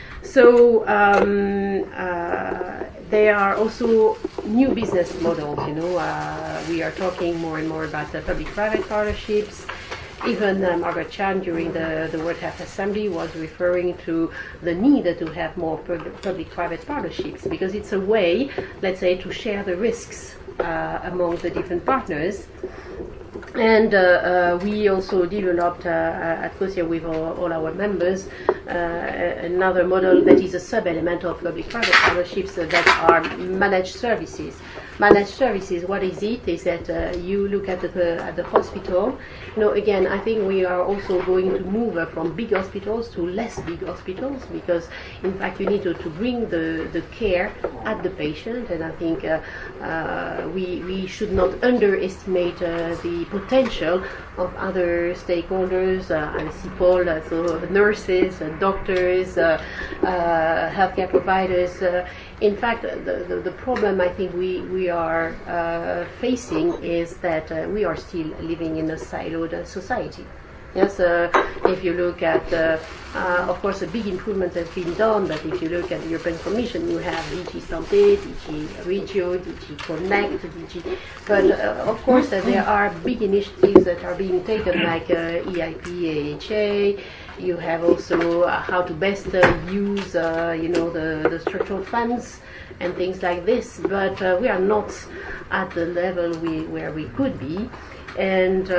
So um, uh, there are also new business models. You know, uh, we are talking more and more about the public-private partnerships. Even uh, Margaret Chan during the, the World Health Assembly was referring to the need to have more pub- public-private partnerships, because it's a way, let's say, to share the risks uh, among the different partners. And uh, uh, we also developed uh, at COSIA with all, all our members uh, another model that is a sub-element of public-private partnerships uh, that are managed services. Managed services, what is it? Is that uh, you look at the at the hospital. You know, again, I think we are also going to move uh, from big hospitals to less big hospitals, because in fact you need to, to bring the, the care at the patient, and I think uh, uh, we we should not underestimate uh, the potential of other stakeholders. Uh, I see Paul, uh, so nurses, uh, doctors, uh, uh, healthcare providers. Uh, in fact, the, the the problem I think we we are uh, facing is that uh, we are still living in a siloed uh, society. Yes, uh, if you look at, uh, uh, of course, a big improvement has been done, but if you look at the European Commission, you have D G Santé, D G Regio, D G Connect, D G... But, uh, of course, uh, there are big initiatives that are being taken, like uh, E I P, A H A. You have also uh, how to best uh, use, uh, you know, the, the structural funds and things like this. But uh, we are not at the level we, where we could be. And uh,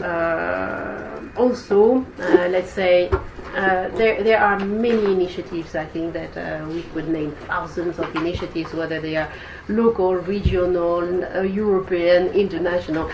uh, also, uh, let's say, uh, there there are many initiatives, I think, that uh, we could name thousands of initiatives, whether they are local, regional, uh, European, international.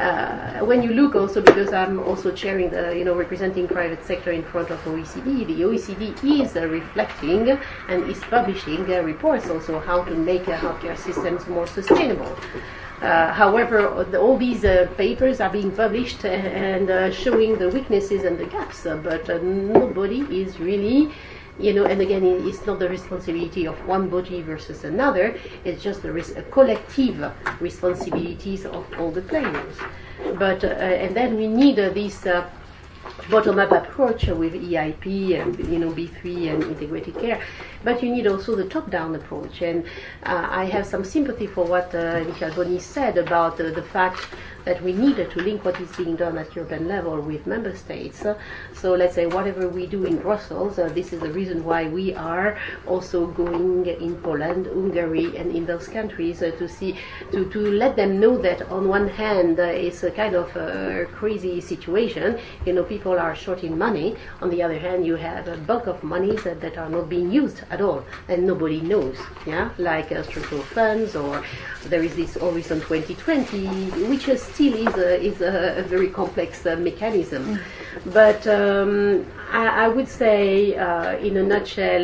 Uh, when you look also, because I'm also chairing the, you know, representing private sector in front of O E C D, the O E C D is uh, reflecting and is publishing uh, reports also how to make uh, healthcare systems more sustainable. Uh, however, the, all these uh, papers are being published and uh, showing the weaknesses and the gaps, uh, but uh, nobody is really, you know, and again, it's not the responsibility of one body versus another, it's just the res- collective responsibilities of all the players. But, uh, and then we need uh, this uh, bottom-up approach with E I P and, you know, B three and integrated care, but you need also the top-down approach. And uh, I have some sympathy for what uh, Michel Boni said about uh, the fact that we needed to link what is being done at European level with member states. Uh, so let's say whatever we do in Brussels, uh, this is the reason why we are also going in Poland, Hungary, and in those countries uh, to see, to, to let them know that on one hand uh, it's a kind of uh, crazy situation. You know, people are short in money. On the other hand, you have a bulk of monies that, that are not being used at all, and nobody knows. Yeah, like uh, structural funds, or there is this Horizon twenty twenty, which is still is a, is a, a very complex uh, mechanism. Mm. But um, I, I would say, uh, in a nutshell,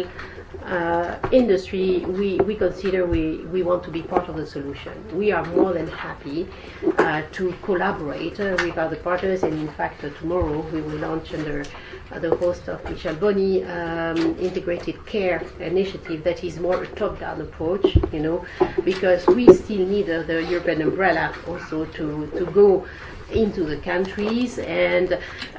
uh, industry, we, we consider we, we want to be part of the solution. We are more than happy uh, to collaborate uh, with other partners, and in fact, uh, tomorrow we will launch under uh, the host of Michel Boni um, integrated care initiative that is more a top-down approach, you know, because we still need uh, the European umbrella also to, to go into the countries, and uh,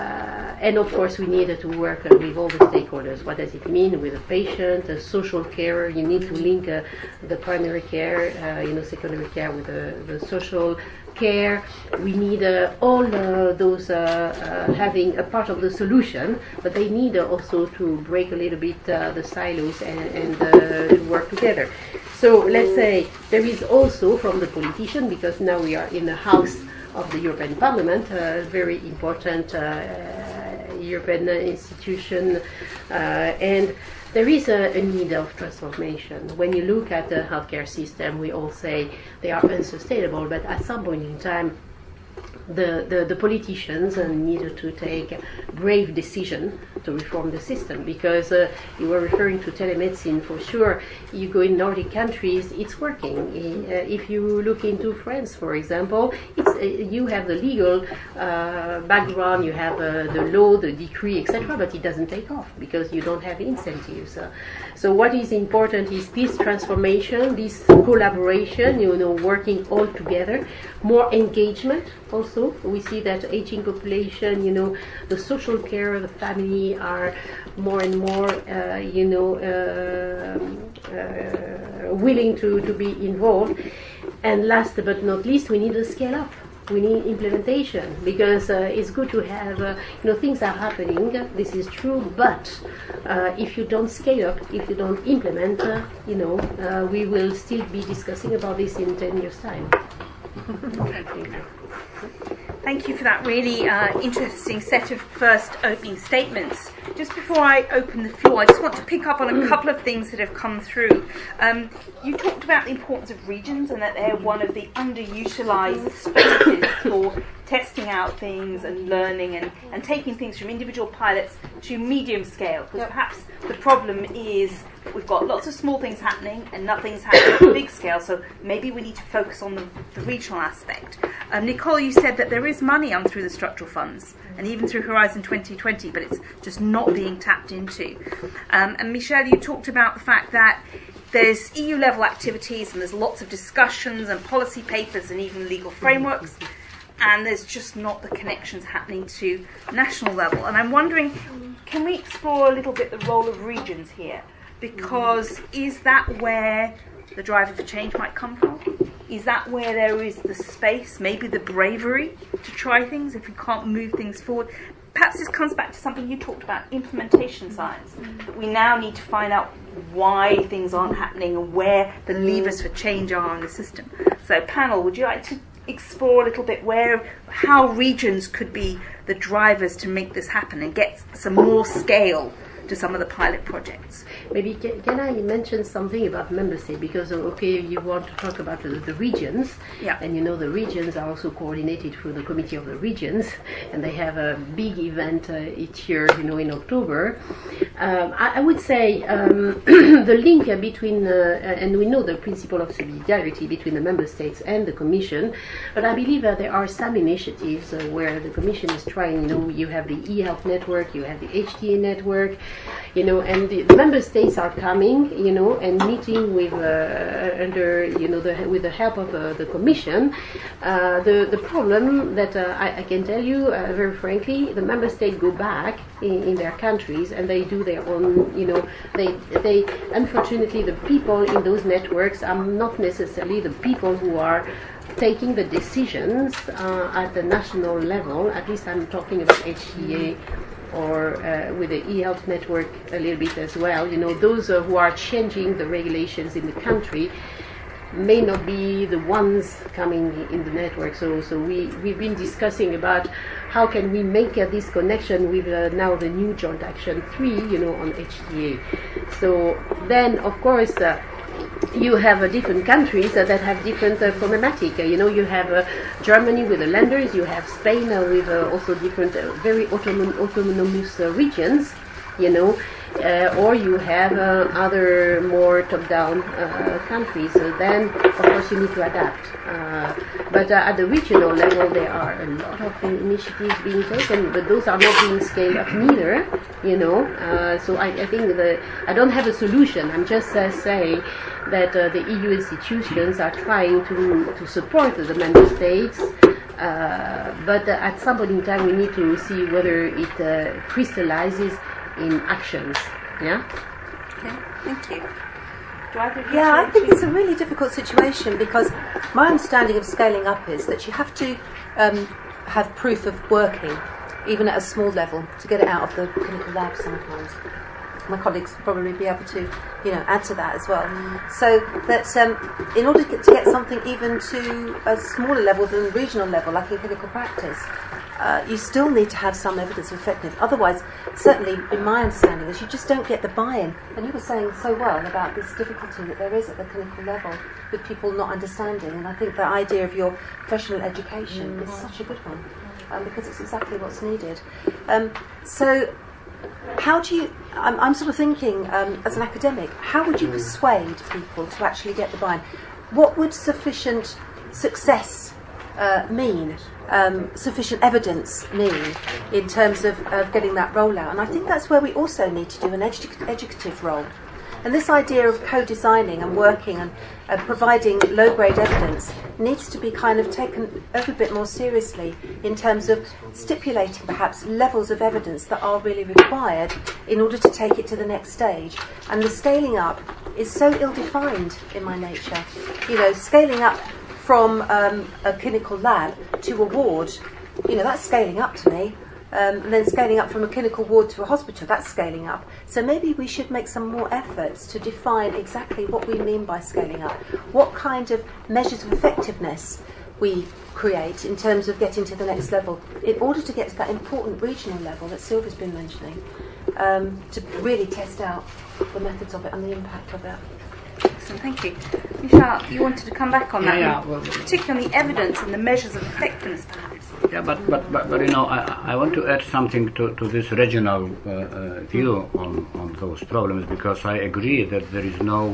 and of course we need to work uh, with all the stakeholders. What does it mean with the patient, the social care? You need to link uh, the primary care, uh, you know, secondary care with the, the social care. We need uh, all uh, those uh, uh, having a part of the solution, but they need uh, also to break a little bit uh, the silos and, and uh, to work together. So let's say there is also from the politician, because now we are in the house of the European Parliament, a very important uh, European institution, uh, and there is a, a need of transformation. When you look at the healthcare system, we all say they are unsustainable, but at some point in time, The, the, the politicians uh, needed to take a brave decision to reform the system, because uh, you were referring to telemedicine. For sure, you go in Nordic countries, it's working. Uh, if you look into France, for example, it's, uh, you have the legal uh, background, you have uh, the law, the decree, et cetera, but it doesn't take off because you don't have incentives. Uh, so what is important is this transformation, this collaboration, you know, working all together, more engagement also. We see that aging population, you know, the social care, the family are more and more, uh, you know, uh, uh, willing to, to be involved. And last but not least, we need to scale up. We need implementation, because uh, it's good to have, uh, you know, things are happening, this is true, but uh, if you don't scale up, if you don't implement, uh, you know, uh, we will still be discussing about this in ten years' time. Thank you.
Thank you for that really uh, interesting set of first opening statements. Just before I open the floor, I just want to pick up on a couple of things that have come through. Um, you talked about the importance of regions and that they're one of the underutilised spaces for testing out things and learning and, and taking things from individual pilots to medium scale. Because yep. perhaps the problem is that we've got lots of small things happening and nothing's happening at big scale, so maybe we need to focus on the, the regional aspect. Um, Nicole, you said that there is money on through the structural funds and even through Horizon twenty twenty, but it's just not being tapped into. Um, and Michelle, you talked about the fact that there's E U level activities and there's lots of discussions and policy papers and even legal frameworks, and there's just not the connections happening to national level. And I'm wondering, can we explore a little bit the role of regions here? Because is that where the driver for change might come from? Is that where there is the space, maybe the bravery to try things if you can't move things forward? Perhaps this comes back to something you talked about, implementation science. We now need to find out why things aren't happening and where the levers for change are in the system. So panel, would you like to explore a little bit where, how regions could be the drivers to make this happen and get some more scale to some of the pilot projects?
Maybe can, can I mention something about member states, because okay, you want to talk about the, the regions,
yeah.
and you know the regions are also coordinated through the Committee of the Regions, and they have a big event uh, each year, you know, in October. Um, I, I would say um, the link between, uh, and we know the principle of solidarity between the member states and the Commission, but I believe that there are some initiatives uh, where the Commission is trying, you know, you have the e-health network, you have the H T A network, you know, and the, the member states are coming, you know, and meeting with uh, under, you know, the, with the help of uh, the Commission. Uh, the the problem that uh, I, I can tell you uh, very frankly, the member states go back in, in their countries and they do their own, you know, they they unfortunately the people in those networks are not necessarily the people who are taking the decisions uh, at the national level. At least I'm talking about H T A. Or uh, with the e-health network a little bit as well. You know, those uh, who are changing the regulations in the country may not be the ones coming in the network. So, so we we've been discussing about how can we make uh, this connection with uh, now the new Joint Action three, you know, on H T A. So then, of course. Uh, You have uh, different countries uh, that have different uh, problematic. Uh, you know, you have uh, Germany with the lenders, you have Spain uh, with uh, also different, uh, very autonom- autonomous uh, regions, you know, uh, or you have uh, other more top-down uh, countries. So then, of course, you need to adapt. Uh, but uh, at the regional level, there are a lot of initiatives being taken, but those are not being scaled up neither, you know. Uh, so I, I think the, I don't have a solution. I'm just uh, saying that uh, the E U institutions are trying to, to support the member states, uh, but uh, at some point in time we need to see whether it uh, crystallizes in actions. Yeah?
Okay, thank you. Do I think
yeah, I think it's a really difficult situation, because my understanding of scaling up is that you have to um, have proof of working, even at a small level, to get it out of the clinical lab sometimes. my colleagues will probably be able to, you know, add to that as well. So that um, in order to get, to get something even to a smaller level than the regional level, like in clinical practice, uh, you still need to have some evidence of effectiveness. Otherwise, certainly in my understanding is you just don't get the buy-in. And you were saying so well about this difficulty that there is at the clinical level with people not understanding. And I think the idea of your professional education mm-hmm. is such a good one, um, because it's exactly what's needed. Um, so how do you, I'm, I'm sort of thinking um, as an academic, how would you persuade people to actually get the buy-in? What would sufficient success uh, mean? Um, sufficient evidence mean in terms of, of getting that rollout? And I think that's where we also need to do an edu- educative role. And this idea of co-designing and working and uh, providing low-grade evidence needs to be kind of taken a little bit more seriously in terms of stipulating perhaps levels of evidence that are really required in order to take it to the next stage. And the scaling up is so ill-defined in my nature. You know, scaling up from um, a clinical lab to a ward, you know, that's scaling up to me. Um, and then scaling up from a clinical ward to a hospital, that's scaling up. So maybe we should make some more efforts to define exactly what we mean by scaling up, what kind of measures of effectiveness we create in terms of getting to the next level in order to get to that important regional level that Sylvia's been mentioning, um, to really test out the methods of it and the impact of it.
Excellent, thank you. Michelle, you wanted to come back on
yeah,
that,
yeah, well,
particularly on the evidence and the measures of effectiveness, perhaps.
Yeah, but, but, but, but you know, I, I want to add something to, to this regional uh, uh, view on, on those problems, because I agree that there is no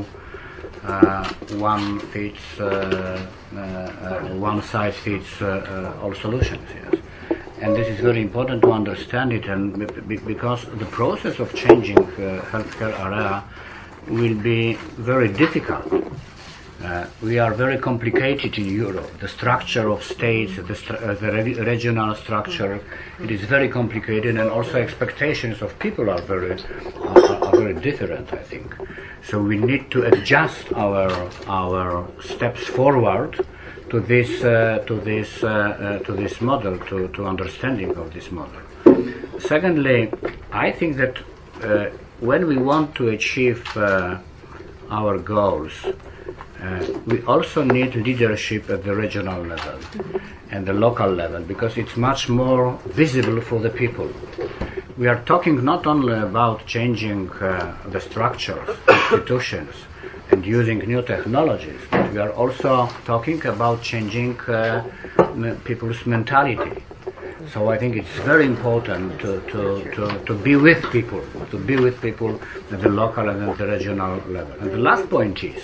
uh, one fits, uh, uh, uh, one size fits uh, uh, all solutions. Yes, and this is very important to understand it, and b- because the process of changing uh, healthcare area will be very difficult. Uh, we are very complicated in Europe. The structure of states, the, stru- uh, the re- regional structure, it is very complicated, and also expectations of people are very, are, are very different, I think. So we need to adjust our our steps forward to this uh, to this uh, uh, to this model, to, to understanding of this model. Secondly, I think that uh, when we want to achieve uh, our goals, Uh, we also need leadership at the regional level and the local level, because it's much more visible for the people. We are talking not only about changing uh, the structures, institutions, and using new technologies, but we are also talking about changing uh, m- people's mentality. So I think it's very important to, to, to, to be with people, to be with people at the local and at the regional level. And the last point is,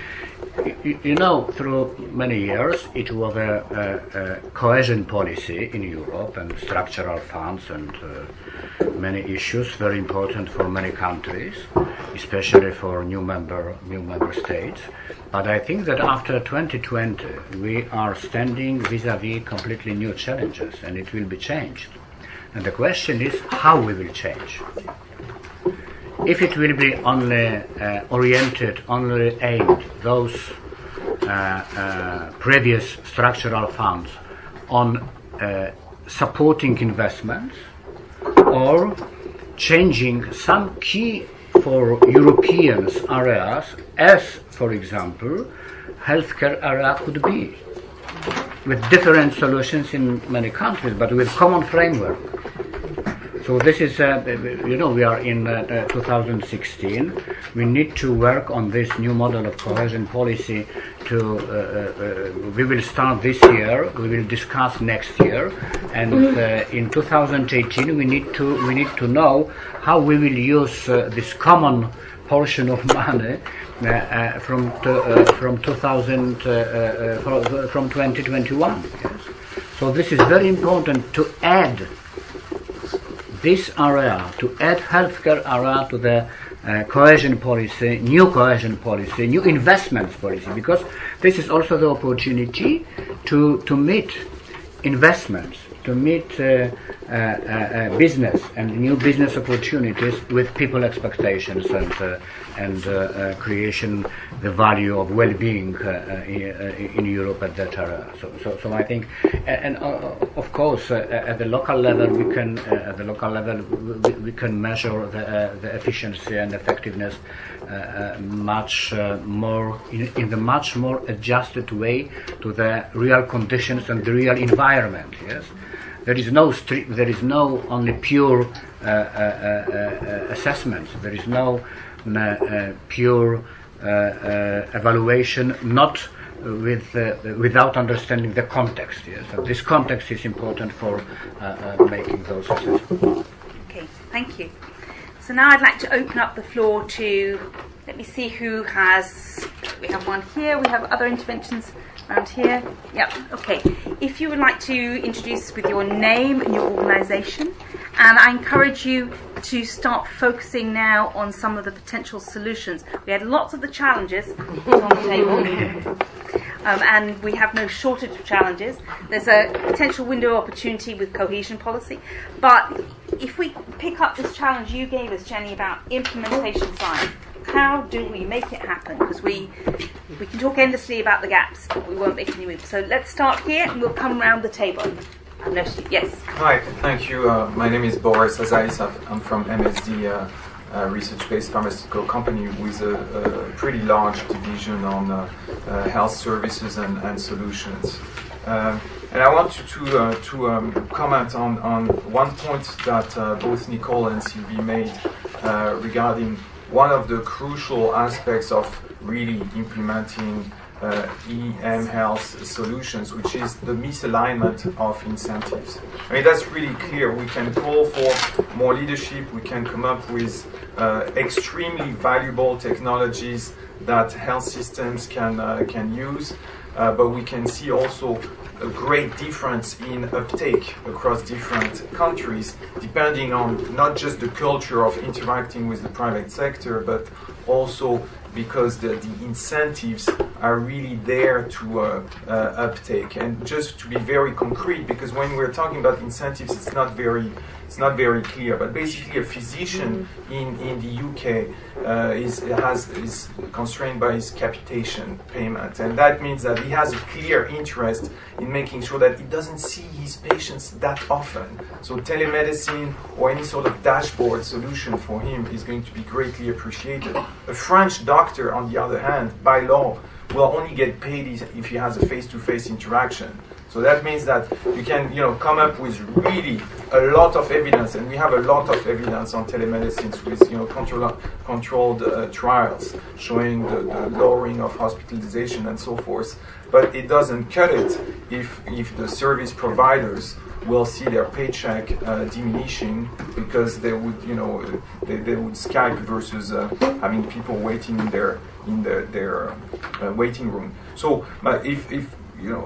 You, you know, through many years, it was a, a, a cohesion policy in Europe, and structural funds, and uh, many issues very important for many countries, especially for new member new member states. But I think that after twenty twenty, we are standing vis-à-vis completely new challenges, and it will be changed. And the question is how we will change. If it will be only uh, oriented, only aimed, those uh, uh, previous structural funds on uh, supporting investments, or changing some key for Europeans areas, as, for example, healthcare area could be, with different solutions in many countries, but with common framework. So this is, uh, you know, we are in uh, uh, two thousand sixteen. We need to work on this new model of cohesion policy. To uh, uh, we will start this year. We will discuss next year, and uh, in two thousand eighteen we need to we need to know how we will use uh, this common portion of money uh, uh, from to, uh, from two thousand uh, uh, from twenty twenty-one. Yes. So this is very important to add this area, to add healthcare area to the uh, cohesion policy, new cohesion policy, new investments policy, because this is also the opportunity to to meet investments, to meet uh, uh, uh, business and new business opportunities with people expectations and uh, and uh, uh, creation the value of well-being uh, uh, in, uh, in Europe, et cetera. So, so, so I think, and uh, of course, uh, at the local level, we can uh, at the local level we, we can measure the, uh, the efficiency and effectiveness uh, uh, much uh, more in, in the much more adjusted way to the real conditions and the real environment. Yes. There is no stri- there is no only pure uh, uh, uh, assessment. There is no uh, uh, pure uh, uh, evaluation, not with uh, without understanding the context. Yes, and this context is important for uh, uh, making those assessments.
Okay, thank you. So now I'd like to open up the floor to. Let me see who has. We have one here. We have other interventions around here. Yeah, okay. If you would like to introduce with your name and your organisation, and I encourage you to start focusing now on some of the potential solutions. We had lots of the challenges on the table, um, and we have no shortage of challenges. There's a potential window of opportunity with cohesion policy, but if we pick up this challenge you gave us, Jenny, about implementation side, how do we make it happen? Because we we can talk endlessly about the gaps, but we won't make any moves. So let's start here, and we'll come round the table. No, yes.
Hi, thank you. Uh, my name is Boris Azais. I'm from M S D, uh, a research-based pharmaceutical company with a, a pretty large division on uh, uh, health services and, and solutions. Um, and I want to to, uh, to um, comment on, on one point that uh, both Nicole and Sylvie made uh, regarding one of the crucial aspects of really implementing uh, e-mHealth solutions, which is the misalignment of incentives. I mean, that's really clear. We can call for more leadership. We can come up with uh, extremely valuable technologies that health systems can uh, can use, uh, but we can see also a great difference in uptake across different countries, depending on not just the culture of interacting with the private sector, but also because the, the incentives are really there to uh, uh, uptake. And just to be very concrete, because when we're talking about incentives, it's not very it's not very clear. But basically, a physician in, in the U K uh, is has is constrained by his capitation payment, and that means that he has a clear interest in making sure that he doesn't see his patients that often. So telemedicine or any sort of dashboard solution for him is going to be greatly appreciated. A French doctor, on the other hand, by law, will only get paid if he has a face-to-face interaction. So that means that you can, you know, come up with really a lot of evidence, and we have a lot of evidence on telemedicine with, you know, control, controlled uh, trials showing the, the lowering of hospitalization and so forth. But it doesn't cut it if if the service providers will see their paycheck uh, diminishing because they would, you know, they, they would Skype versus uh, having people waiting in their in their, their uh, waiting room. So, but if if you know.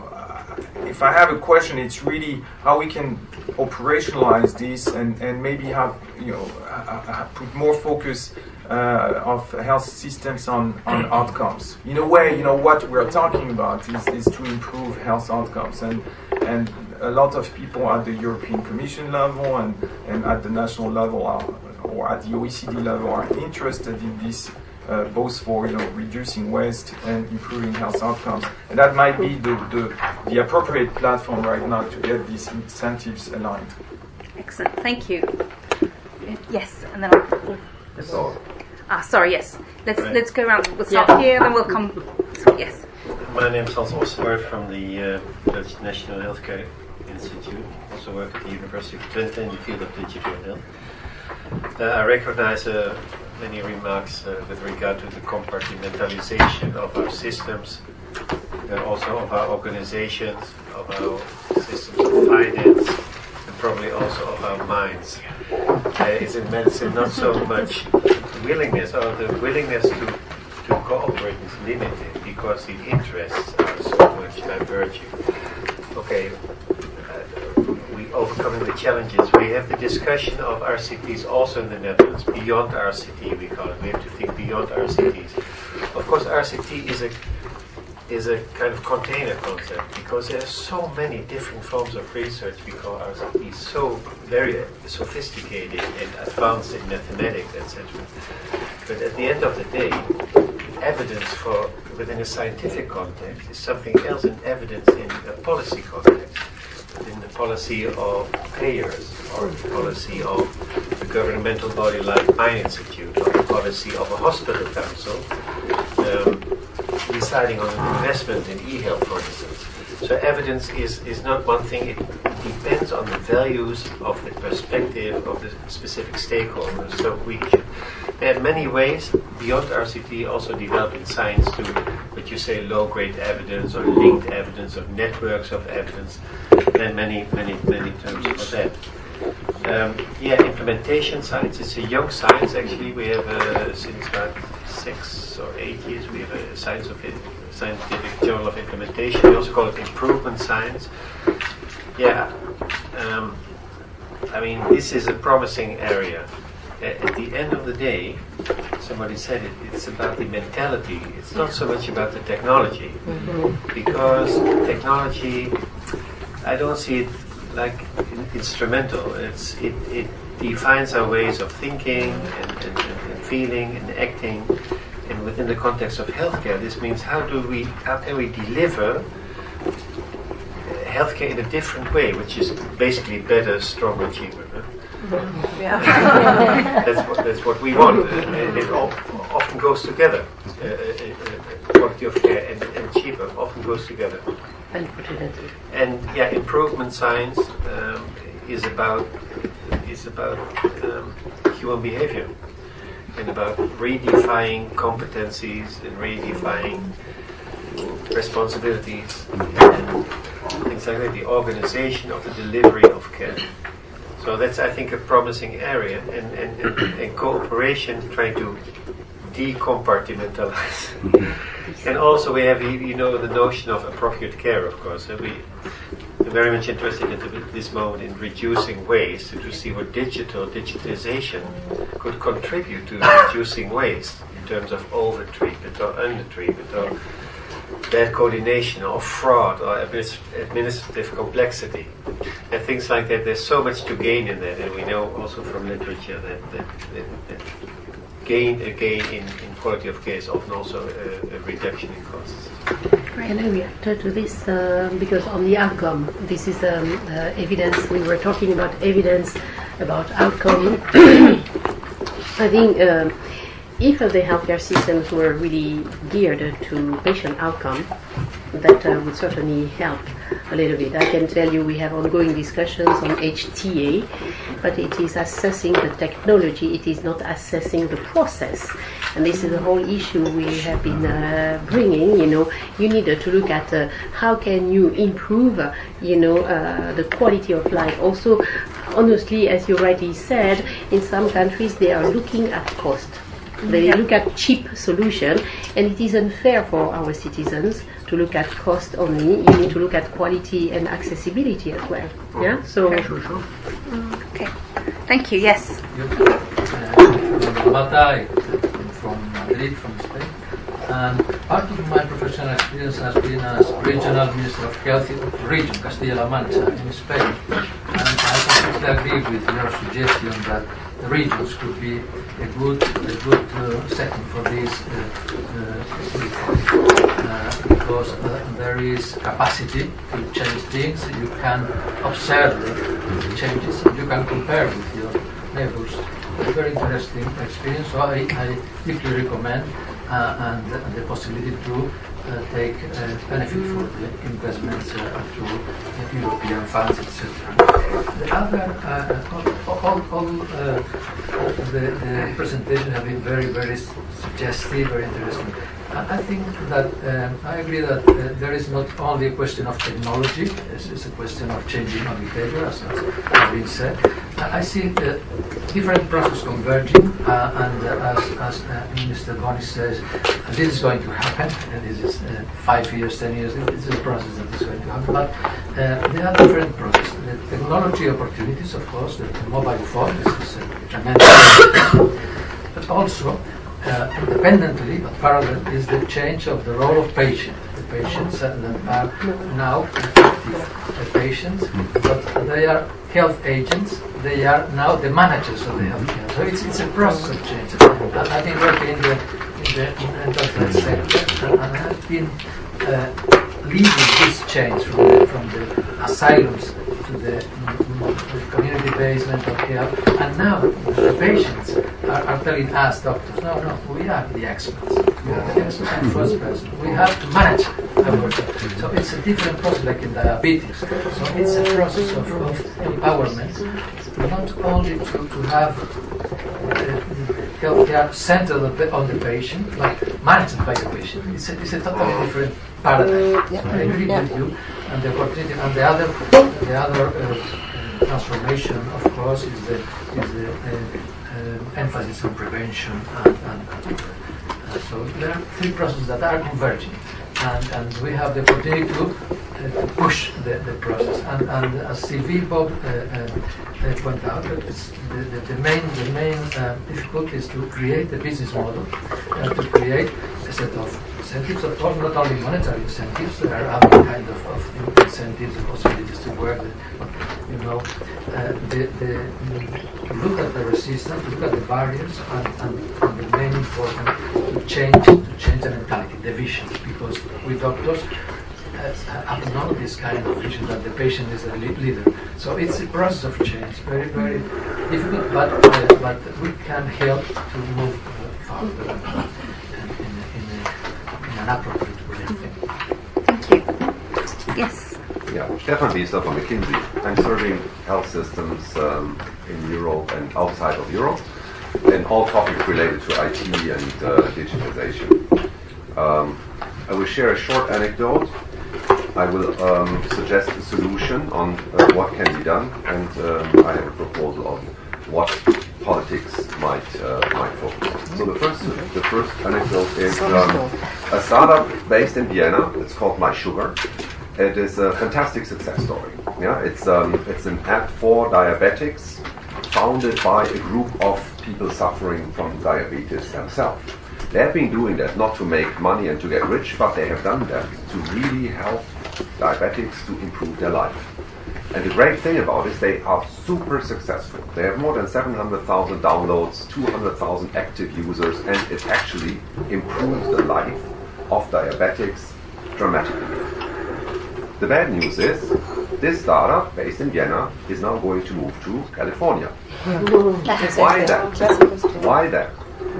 If I have a question, it's really how we can operationalize this and, and maybe have, you know, put more focus uh, of health systems on, on outcomes. In a way, you know, what we're talking about is, is to improve health outcomes. And and a lot of people at the European Commission level and, and at the national level are, or at the O E C D level are interested in this. Uh, both for, you know, reducing waste and improving health outcomes, and that might be the, the the appropriate platform right now to get these incentives aligned.
Excellent, thank you. Yes, and then I'll,
So,
ah, sorry, yes. Let's
right.
let's go around. We'll start
Yeah.
here, then we'll come. So, yes.
my name is Hans Ossenwaard from the uh, Dutch National Healthcare Institute. Also work at the University of Twente in the field of digital health. Uh, I recognize uh, many remarks uh, with regard to the compartmentalization of our systems, and also of our organizations, of our systems of finance, and probably also of our minds. Uh, is in medicine not so much willingness, or the willingness to, to cooperate is limited because the interests are so much diverging. Okay. Overcoming the challenges. We have the discussion of R C Ts also in the Netherlands, beyond R C T we call it. We have to think beyond R C Ts. Of course, R C T is a is a kind of container concept, because there are so many different forms of research, because R C T is so very sophisticated and advanced in mathematics, et cetera. But at the end of the day, evidence for within a scientific context is something else than evidence in a policy context. In the policy of payers, or the policy of a governmental body like my institute, or the policy of a hospital council, um, deciding on an investment in e-health, for instance. So evidence is, is not one thing, it depends on the values of the perspective of the specific stakeholders. So we there are many ways beyond R C T also develop in science to what you say low-grade evidence or linked evidence or networks of evidence, and many, many, many terms for that. Um, yeah, implementation science, it's a young science actually. We have uh, since about six or eight years we have a science of it, scientific journal of implementation. We also call it improvement science. Yeah, um, I mean this is a promising area. At the end of the day, somebody said it, it's about the mentality. It's not so much about the technology. Mm-hmm. Because technology, I don't see it like instrumental. It's, it, it defines our ways of thinking and, and, and feeling and acting. And within the context of healthcare, this means how do we, how can we deliver healthcare in a different way, which is basically better, stronger, cheaper. Huh?
Yeah.
that's what that's what we want, and, and it all, often goes together. Uh, uh, quality of care and, and cheaper often goes together.
Unfortunately.
And yeah, improvement science um, is about is about um, human behavior and about redefining competencies and redefining responsibilities and things like that. The organization of the delivery of care. So that's, I think, a promising area, and, and, and, and cooperation, trying to decompartmentalize. And also we have, you know, the notion of appropriate care, of course. And we are very much interested at this moment in reducing waste, to see what digital, digitization could contribute to reducing waste in terms of over-treatment or under-treatment or bad coordination or fraud or administrative complexity and things like that. There's so much to gain in that, and we know also from literature that, that, that, that gain a gain in, in quality of care is often also a, a reduction in costs.
Can I react to this? Uh, because on the outcome, this is um, uh, evidence. We were talking about evidence about outcome. I think um, if uh, the healthcare systems were really geared to patient outcome, that uh, would certainly help a little bit. I can tell you we have ongoing discussions on H T A, but it is assessing the technology, it is not assessing the process. And this is the whole issue we have been uh, bringing. You know, you need uh, to look at uh, how can you improve, uh, you know, uh, the quality of life. Also, honestly, as you rightly said, in some countries they are looking at cost. They look at cheap solution, and it is unfair for our citizens to look at cost only. You need to look at quality and accessibility as well. Yeah. So.
Okay. Thank you. Yes.
Yep. Uh, Mata, from Madrid, from Spain. And part of my professional experience has been as regional minister of health of region Castilla-La Mancha in Spain. And I completely agree with your suggestion that the regions could be a good, a good uh, setting for this uh, uh, uh, because uh, there is capacity to change things. You can observe the, the changes. You can compare with your neighbors. It's a very interesting experience. So I, I deeply recommend uh, and, and the possibility to uh, take uh, benefit for the investments uh, through European funds, et cetera. The other, uh, all, all, all uh, the, the presentation have been very, very suggestive, very interesting. I think that um, I agree that uh, there is not only a question of technology, it's, it's a question of changing our behavior, as has been said. I see uh, different processes converging, uh, and uh, as, as uh, Mister Boni says, uh, this is going to happen, and this is uh, five years, ten years, it's a process that is going to happen. But uh, there are different processes. The technology opportunities, of course, the, the mobile phone is, is a tremendous, but also, Uh, independently but parallel is the change of the role of patient. The patients uh, that are now effective uh, patients, but they are health agents. They are now the managers of the healthcare. So it's, it's a process of change. And I've been working in the in the mental health sector, and, and I've been uh, leading this change from the, from the asylums to the, mm, the community-based mental health. And now the patients are, are telling us, doctors, no, no, we are the experts. We are the experts and first person. We have to manage our. So it's a different process, like in diabetes. So it's a process of, of empowerment, not only to, to have uh, healthcare centered on the patient, like managed by the patient. It's a, it's a totally different paradigm. So I agree with you, and the opportunity, and the other, the other uh, transformation, of course, is the is the uh, uh, emphasis on prevention, and, and uh, so there are three processes that are converging, and, and we have the opportunity to, uh, to push the, the process. And, and as Sylvie Bob uh, uh, point out, it's the, the, the main the main uh, difficulty is to create a business model, uh, to create a set of incentives, of course, not only monetary incentives. There are other kind of, of incentives and possibilities to work. But, you know, uh, the, the, look at the resistance, look at the barriers, and, and, and the main important to change to change the mentality, the vision, because we doctors uh, have none of this kind of vision that the patient is the leader. So it's a process of change, very very difficult, but uh, but we can help to move uh, further and in, in, a, in an appropriate way.
Thank you. Yes.
Yeah, Stefan Wiesler from McKinsey. I'm serving health systems um, in Europe and outside of Europe, and all topics related to I T and uh, digitalization. Um, I will share a short anecdote. I will um, suggest a solution on uh, what can be done, and um, I have a proposal on what politics might uh, might focus on. So the first the first anecdote is um, a startup based in Vienna. It's called My Sugar. It is a fantastic success story. Yeah, it's um, it's an app for diabetics, founded by a group of people suffering from diabetes themselves. They have been doing that not to make money and to get rich, but they have done that to really help diabetics to improve their life. And the great thing about it is they are super successful. They have more than seven hundred thousand downloads, two hundred thousand active users, and it actually improves the life of diabetics dramatically. The bad news is, this startup, based in Vienna, is now going to move to California. Why that? Why that?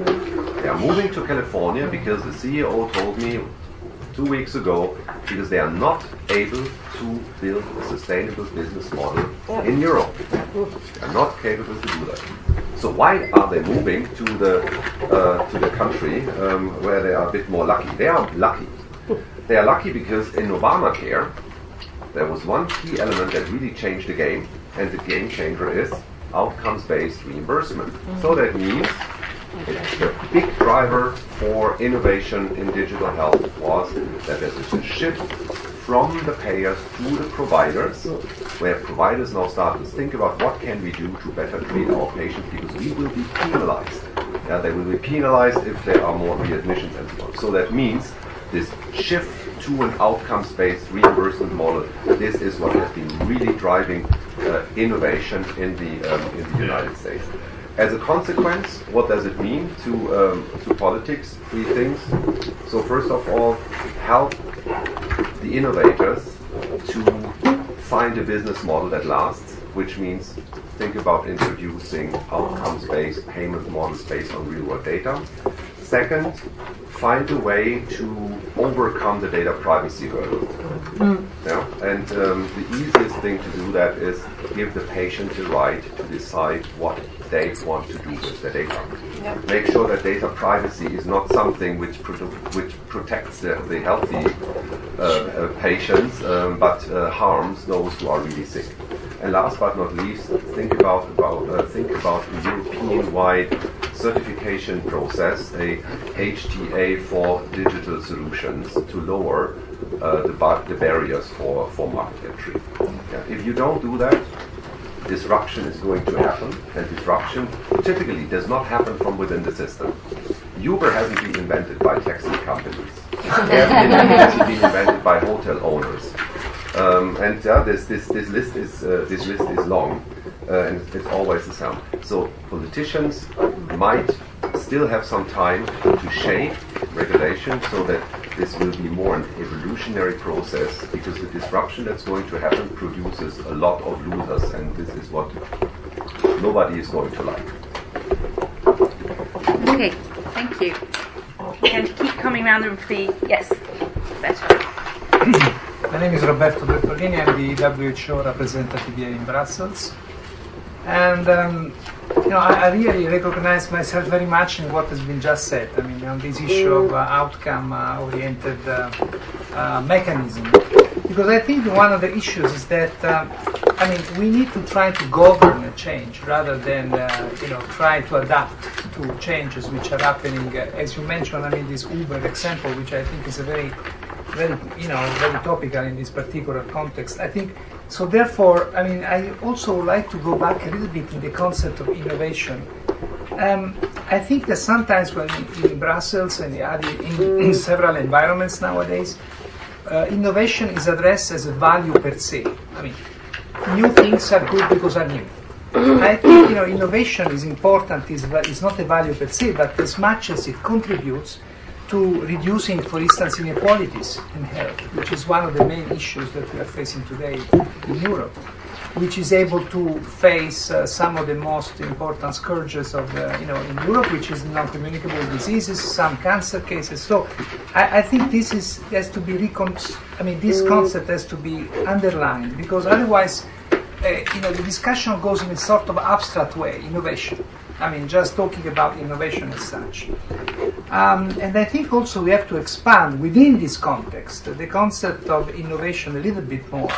They are moving to California because the C E O told me two weeks ago, because they are not able to build a sustainable business model in Europe. They are not capable to do that. So why are they moving to the uh, to the country um, where they are a bit more lucky? They are lucky. They are lucky because in Obamacare, there was one key element that really changed the game, and the game changer is outcomes-based reimbursement. Mm-hmm. So that means the big driver for innovation in digital health was that there is a shift from the payers to the providers, where providers now start to think about what can we do to better treat our patients, because we will be penalized. Yeah, they will be penalized if there are more readmissions and so on. So that means this shift to an outcomes-based reimbursement model, this is what has been really driving uh, innovation in the um, in the United States. As a consequence, what does it mean to um, to politics? Three things. So first of all, help the innovators to find a business model that lasts, which means think about introducing outcomes-based payment models based on real-world data. Second, find a way to overcome the data privacy hurdle. Mm. Yeah? And um, the easiest thing to do that is give the patient the right to decide what they want to do with the data. Yeah. Make sure that data privacy is not something which produ- which protects the, the healthy uh, uh, patients, um, but uh, harms those who are really sick. And last but not least, think about about uh, think about a European-wide certification process, a H T A for digital solutions, to lower uh, the, bar- the barriers for, for market entry. Yeah. If you don't do that, disruption is going to happen, and disruption typically does not happen from within the system. Uber hasn't been invented by taxi companies. Airbnb has been invented by hotel owners. Um, and yeah, this, this, this list is uh, this list is long, uh, and it's, it's always the same. So politicians might still have some time to shape regulation so that this will be more an evolutionary process, because the disruption that's going to happen produces a lot of losers, and this is what nobody is going to like.
Okay, thank you. And keep coming around the room for the yes, better.
My name is Roberto Bertolini. I'm the W H O representative here in Brussels. And, um, you know, I, I really recognize myself very much in what has been just said. I mean, on this issue of uh, outcome-oriented uh, uh, mechanism. Because I think one of the issues is that, uh, I mean, we need to try to govern a change rather than, uh, you know, try to adapt to changes which are happening. Uh, as you mentioned, I mean, this Uber example, which I think is a very very, you know, very topical in this particular context. I think, so therefore, I mean, I also like to go back a little bit in the concept of innovation. Um, I think that sometimes when in Brussels and in, in several environments nowadays, uh, innovation is addressed as a value per se. I mean, new things are good because are new. I think, you know, innovation is important, is, is not a value per se, but as much as it contributes to reducing, for instance, inequalities in health, which is one of the main issues that we are facing today in Europe, which is able to face uh, some of the most important scourges of, uh, you know, in Europe, which is non-communicable diseases, some cancer cases. So I, I think this is has to be recon. I mean, this concept has to be underlined, because otherwise, uh, you know, the discussion goes in a sort of abstract way, innovation. I mean, just talking about innovation as such. Um, and I think also we have to expand within this context the concept of innovation a little bit more.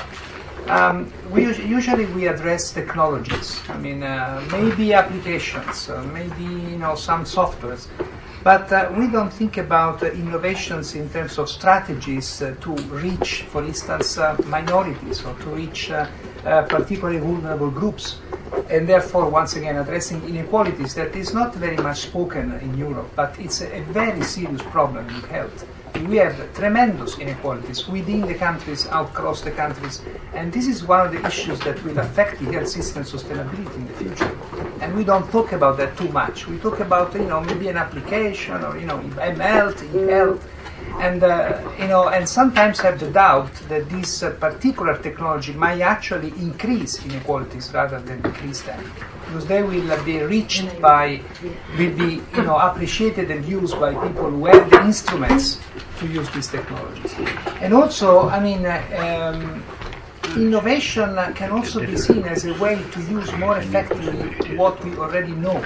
Um, we us- usually we address technologies. I mean, uh, maybe applications, uh, maybe, you know, some softwares, but uh, we don't think about uh, innovations in terms of strategies uh, to reach, for instance, uh, minorities, or to reach uh, uh, particularly vulnerable groups. And therefore, once again, addressing inequalities that is not very much spoken in Europe, but it's a, a very serious problem in health. We have tremendous inequalities within the countries, across the countries, and this is one of the issues that will affect the health system sustainability in the future. And we don't talk about that too much. We talk about, you know, maybe an application, or, you know, health, e-health, and uh, you know, and sometimes have the doubt that this uh, particular technology might actually increase inequalities rather than decrease them, because they will uh, be reached by, will be, you know, appreciated and used by people who have the instruments to use these technologies. And also, I mean, uh, um, innovation uh, can also be seen as a way to use more effectively what we already know,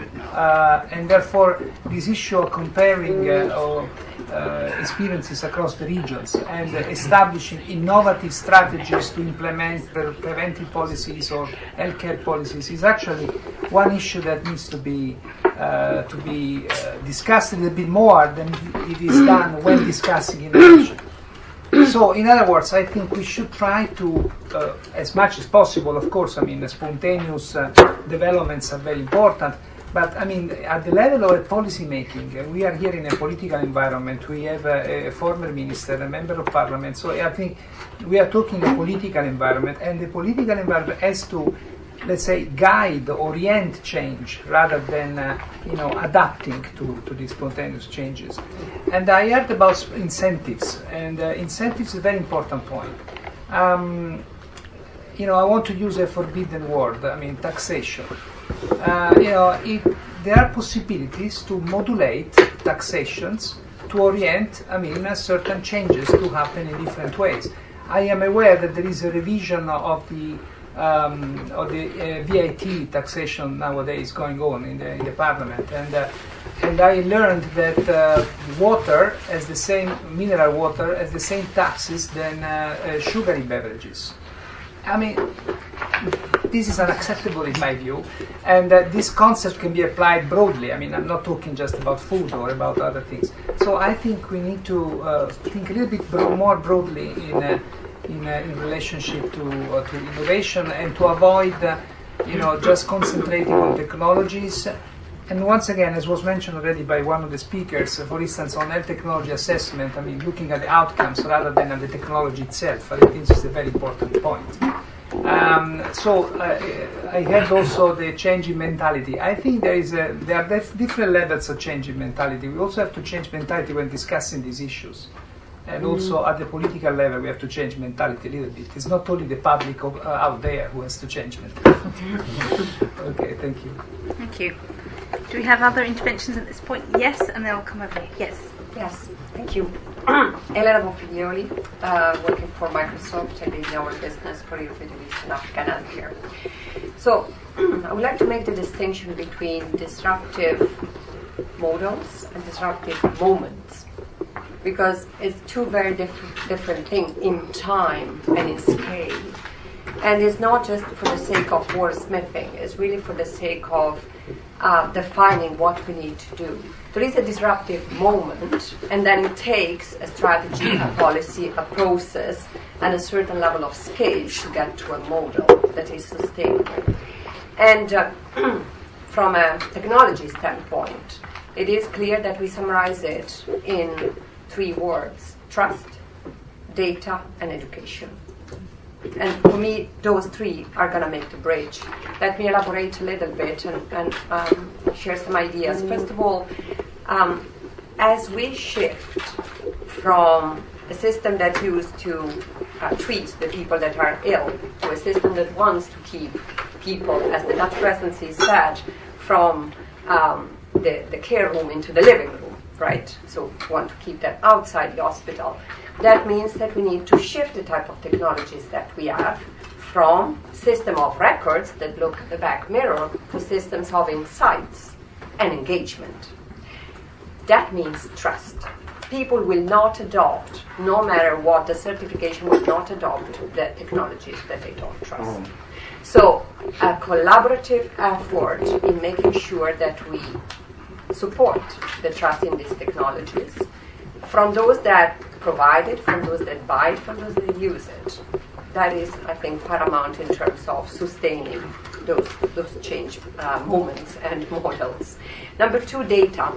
uh, and therefore this issue of comparing uh, or, uh, experiences across the regions and uh, establishing innovative strategies to implement pre- preventive policies or healthcare policies is actually one issue that needs to be uh, to be uh, discussed a little bit more than it is done when discussing innovation. So, in other words, I think we should try to, uh, as much as possible, of course, I mean, the spontaneous uh, developments are very important, but, I mean, at the level of policy making, uh, we are here in a political environment. We have a, a former minister, a member of parliament, so I think we are talking a political environment, and the political environment has to, let's say, guide, orient change rather than, uh, you know, adapting to, to these spontaneous changes. And I heard about incentives, and uh, incentives is a very important point. Um, you know, I want to use a forbidden word, I mean, taxation. Uh, you know, it, there are possibilities to modulate taxations to orient, I mean, uh, certain changes to happen in different ways. I am aware that there is a revision of the Um, of the uh, V A T taxation nowadays going on in the, in the parliament, and uh, and I learned that uh, water has the same mineral water has the same taxes than uh, uh, sugary beverages. I mean, this is unacceptable in my view, and uh, this concept can be applied broadly. I mean, I'm not talking just about food or about other things. So I think we need to uh, think a little bit bro- more broadly in. Uh, In, uh, in relationship to, uh, to innovation, and to avoid, uh, you know, just concentrating on technologies and once again, as was mentioned already by one of the speakers, uh, for instance, on health technology assessment, I mean, looking at the outcomes rather than at the technology itself, I think this is a very important point. Um, so uh, I had also the change in mentality. I think there is a, there are def- different levels of change in mentality. We also have to change mentality when discussing these issues. And mm. also at the political level, we have to change mentality a little bit. It's not only the public of, uh, out there who has to change mentality. Okay, thank you.
Thank you. Do we have other interventions at this point? Yes, and then I'll come over here. Yes.
Yes, thank you. Elena Bonfiglioli, uh, working for Microsoft and in our business for Europe, Middle East and Africa and Healthcare. So, I would like to make the distinction between disruptive models and disruptive moments, because it's two very diff- different things in time and in scale. And it's not just for the sake of wordsmithing, it's really for the sake of uh, defining what we need to do. There is a disruptive moment, and then it takes a strategy, a policy, a process, and a certain level of scale to get to a model that is sustainable. And uh, from a technology standpoint, it is clear that we summarize it in three words: trust, data, and education. And for me, those three are going to make the bridge. Let me elaborate a little bit and, and um, share some ideas. First of all, um, as we shift from a system that used to uh, treat the people that are ill to a system that wants to keep people, as the Dutch presidency said, from um, the, the care room into the living room, right? So we want to keep that outside the hospital. That means that we need to shift the type of technologies that we have from system of records that look at the back mirror to systems of insights and engagement. That means trust. People will not adopt, no matter what the certification will not adopt the technologies that they don't trust. Mm. So a collaborative effort in making sure that we support the trust in these technologies from those that provide it, from those that buy it, from those that use it. That is, I think, paramount in terms of sustaining those those change uh, moments and models. Number two, data.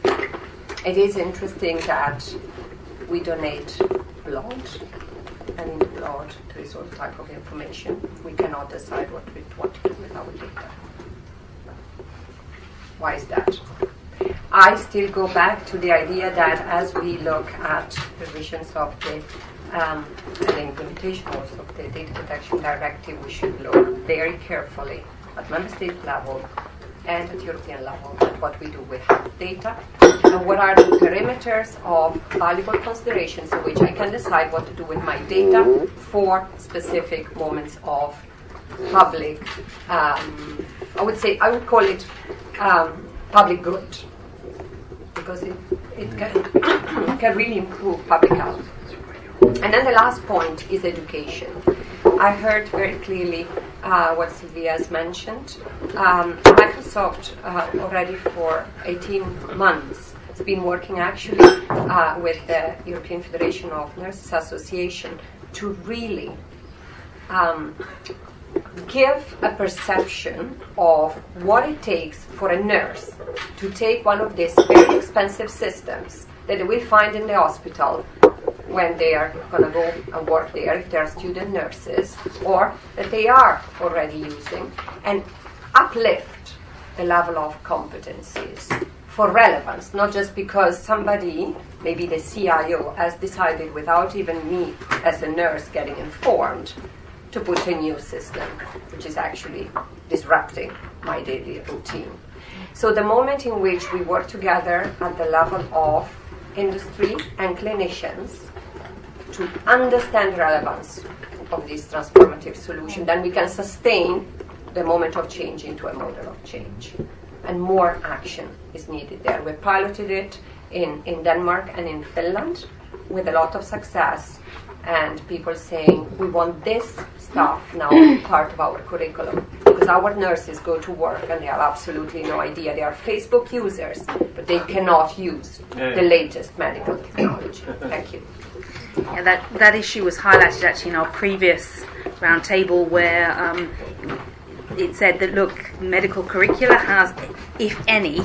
It is interesting that we donate blood, and in the blood there is all type of information. We cannot decide what we want to do with our data. Why is that? I still go back to the idea that as we look at revisions of the um, and the implementation also of the Data Protection Directive, we should look very carefully at member state level and at European level at what we do with health data and what are the perimeters of valuable considerations in which I can decide what to do with my data for specific moments of public, um, I would say, I would call it um, public good, because it, it can, can really improve public health. And then the last point is education. I heard very clearly uh, what Sylvia has mentioned. Um, Microsoft uh, already for eighteen months has been working actually uh, with the European Federation of Nurses Association to really um, give a perception of what it takes for a nurse to take one of these very expensive systems that they will find in the hospital when they are going to go and work there, if they are student nurses, or that they are already using, and uplift the level of competencies for relevance, not just because somebody, maybe the C I O, has decided without even me as a nurse getting informed to put a new system, which is actually disrupting my daily routine. So the moment in which we work together at the level of industry and clinicians to understand the relevance of this transformative solution, then we can sustain the moment of change into a model of change. And more action is needed there. We piloted it in, in Denmark and in Finland with a lot of success, and people saying, we want this stuff now part of our curriculum, because our nurses go to work and they have absolutely no idea. They are Facebook users, but they cannot use the latest medical technology. Thank you.
Yeah, that, that issue was highlighted actually in our previous roundtable, where um, it said that, look, medical curricula has, if any,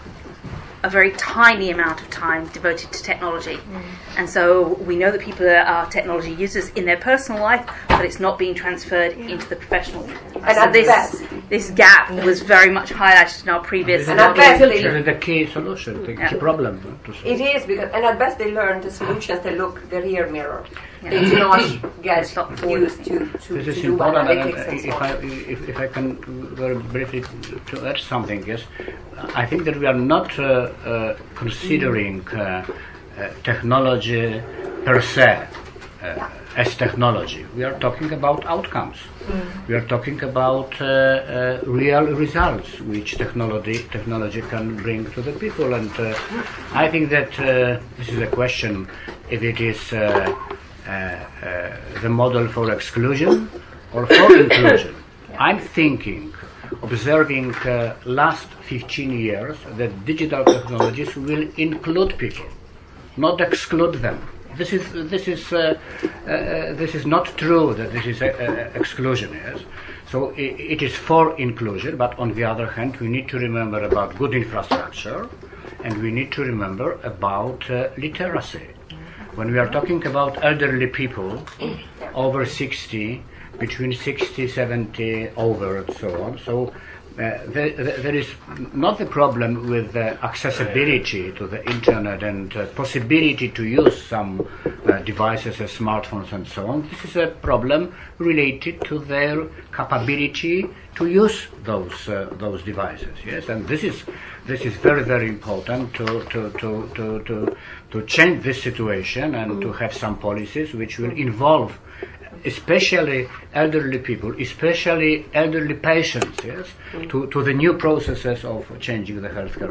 a very tiny amount of time devoted to technology. Mm. And so we know that people are, are technology users in their personal life, but it's not being transferred yeah. into the professional.
And
so this this gap mm. was very much highlighted in our previous.
And at best, they the key solution, the
yeah.
key problem.
It is, because, and at best they learn the solutions. They look the rear mirror. Yeah. They do not get used to, to,
this
to
is
do
important.
analytics
And,
and so
if,
on.
I, if, if I can very briefly to add something, yes, I think that we are not uh, uh, considering uh, uh, technology per se uh, as technology. We are talking about outcomes. Mm. We are talking about uh, uh, real results which technology technology can bring to the people. And uh, I think that uh, this is a question if it is uh, uh, uh, the model for exclusion or for inclusion. I'm thinking, observing uh, last fifteen years, that digital technologies will include people, not exclude them. This is this is uh, uh, this is not true that this is a, a exclusion. Yes, so it, it is for inclusion, but on the other hand, we need to remember about good infrastructure, and we need to remember about uh, literacy. When we are talking about elderly people over sixty, between sixty, seventy, over, and so on, so. Uh, there, there is not the problem with the accessibility to the internet and uh, possibility to use some uh, devices as smartphones and so on. This is a problem related to their capability to use those uh, those devices. Yes, and this is this is very very important to to to to to, to change this situation and mm. to have some policies which will involve especially elderly people, especially elderly patients, yes, mm. to, to the new processes of changing the healthcare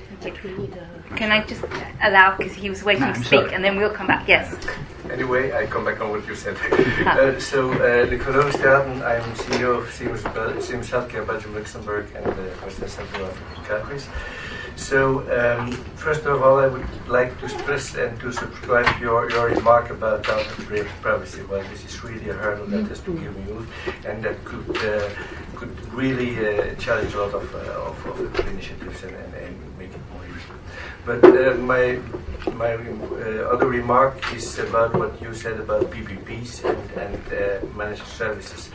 area.
Can I just allow, because he was waiting
no,
to speak,
sorry.
and then we'll come back. Yes.
Anyway, I come back on what you said. uh, so, uh, Luc van Overstraten, I'm C E O of Siemens, Siemens Healthcare Belgium, Luxembourg, and the Western Central African countries. So, um, first of all, I would like to stress and to subscribe to your, your remark about data privacy. Well, this is really a hurdle that has to be removed, and that could uh, could really uh, challenge a lot of, uh, of, of initiatives and, and, and make it more useful. But uh, my my uh, other remark is about what you said about P P Ps and, and uh, managed services.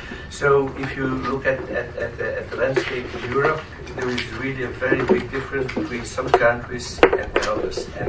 So if you look at, at, at, the, at the landscape of Europe, there is really a very big difference between some countries and others. And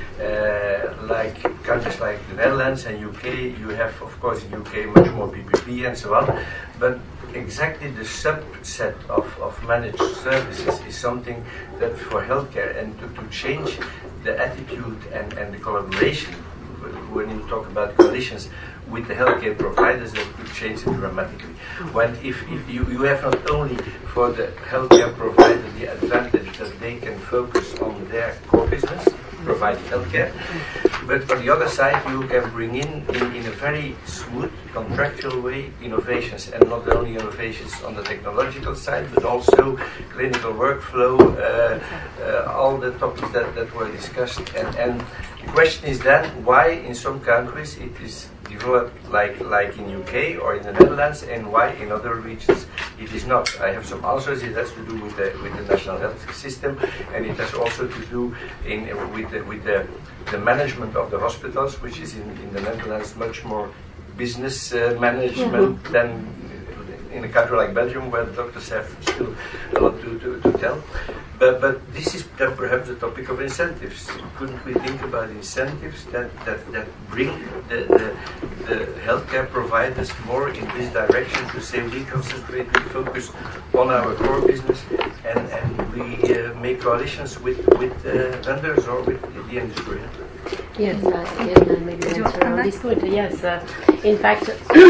uh, like countries like the Netherlands and U K, you have, of course, in U K much more P P P and so on. But exactly the subset of, of managed services is something that for healthcare and to, to change the attitude and, and the collaboration, when you talk about coalitions with the healthcare providers, that could change it dramatically. When if, if you, you have not only for the healthcare provider the advantage that they can focus on their core business, providing healthcare, but on the other side you can bring in, in, in a very smooth, contractual way, innovations, and not only innovations on the technological side, but also clinical workflow, uh, uh, all the topics that, that were discussed. And, and the question is then, why in some countries it is developed like like in U K or in the Netherlands, and why in other regions it is not? I have some answers. It has to do with the with the national health system, and it has also to do in with the, with the the management of the hospitals, which is in, in the Netherlands much more business uh, management mm-hmm. than in a country like Belgium, where the doctors have still a lot to, to, to tell. But but this is then perhaps the topic of incentives. Couldn't we think about incentives that, that, that bring the, the, the healthcare providers more in this direction to say we concentrate, we focus on our core business, and, and we uh, make coalitions with, with uh, vendors or with the industry?
Yes, uh, yes, uh, maybe answer on this point. Yes, uh, in fact,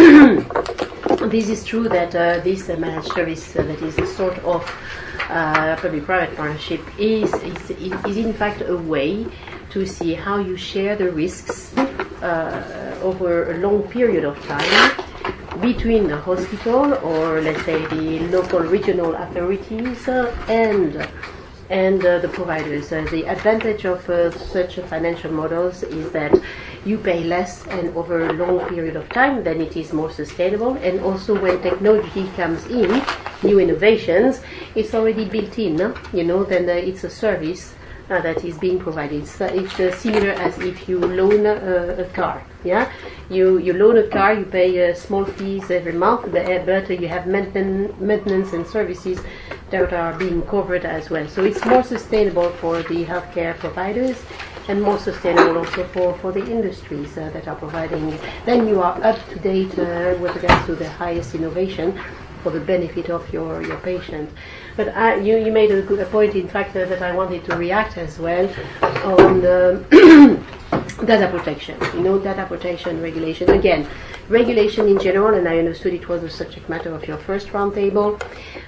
this is true that uh, this uh, managed service uh, that is a sort of uh, public-private partnership is, is is in fact a way to see how you share the risks uh, over a long period of time between the hospital, or let's say the local regional authorities, uh, and and uh, the providers. Uh, the advantage of uh, such financial models is that you pay less and over a long period of time, then it is more sustainable. And also when technology comes in, new innovations, it's already built in, no? You know, then uh, it's a service uh, that is being provided. It's, uh, it's uh, similar as if you loan a, a car. Yeah, you you loan a car, you pay uh, small fees every month, but, uh, but uh, you have mainten- maintenance and services that are being covered as well. So it's more sustainable for the healthcare providers, and more sustainable also for, for the industries uh, that are providing. Then you are up to date uh, with regards to the highest innovation for the benefit of your, your patient. But I, you, you made a good a point, in fact, uh, that I wanted to react as well on the data protection. You know, data protection regulation. Again, regulation in general, and I understood it was the subject matter of your first roundtable,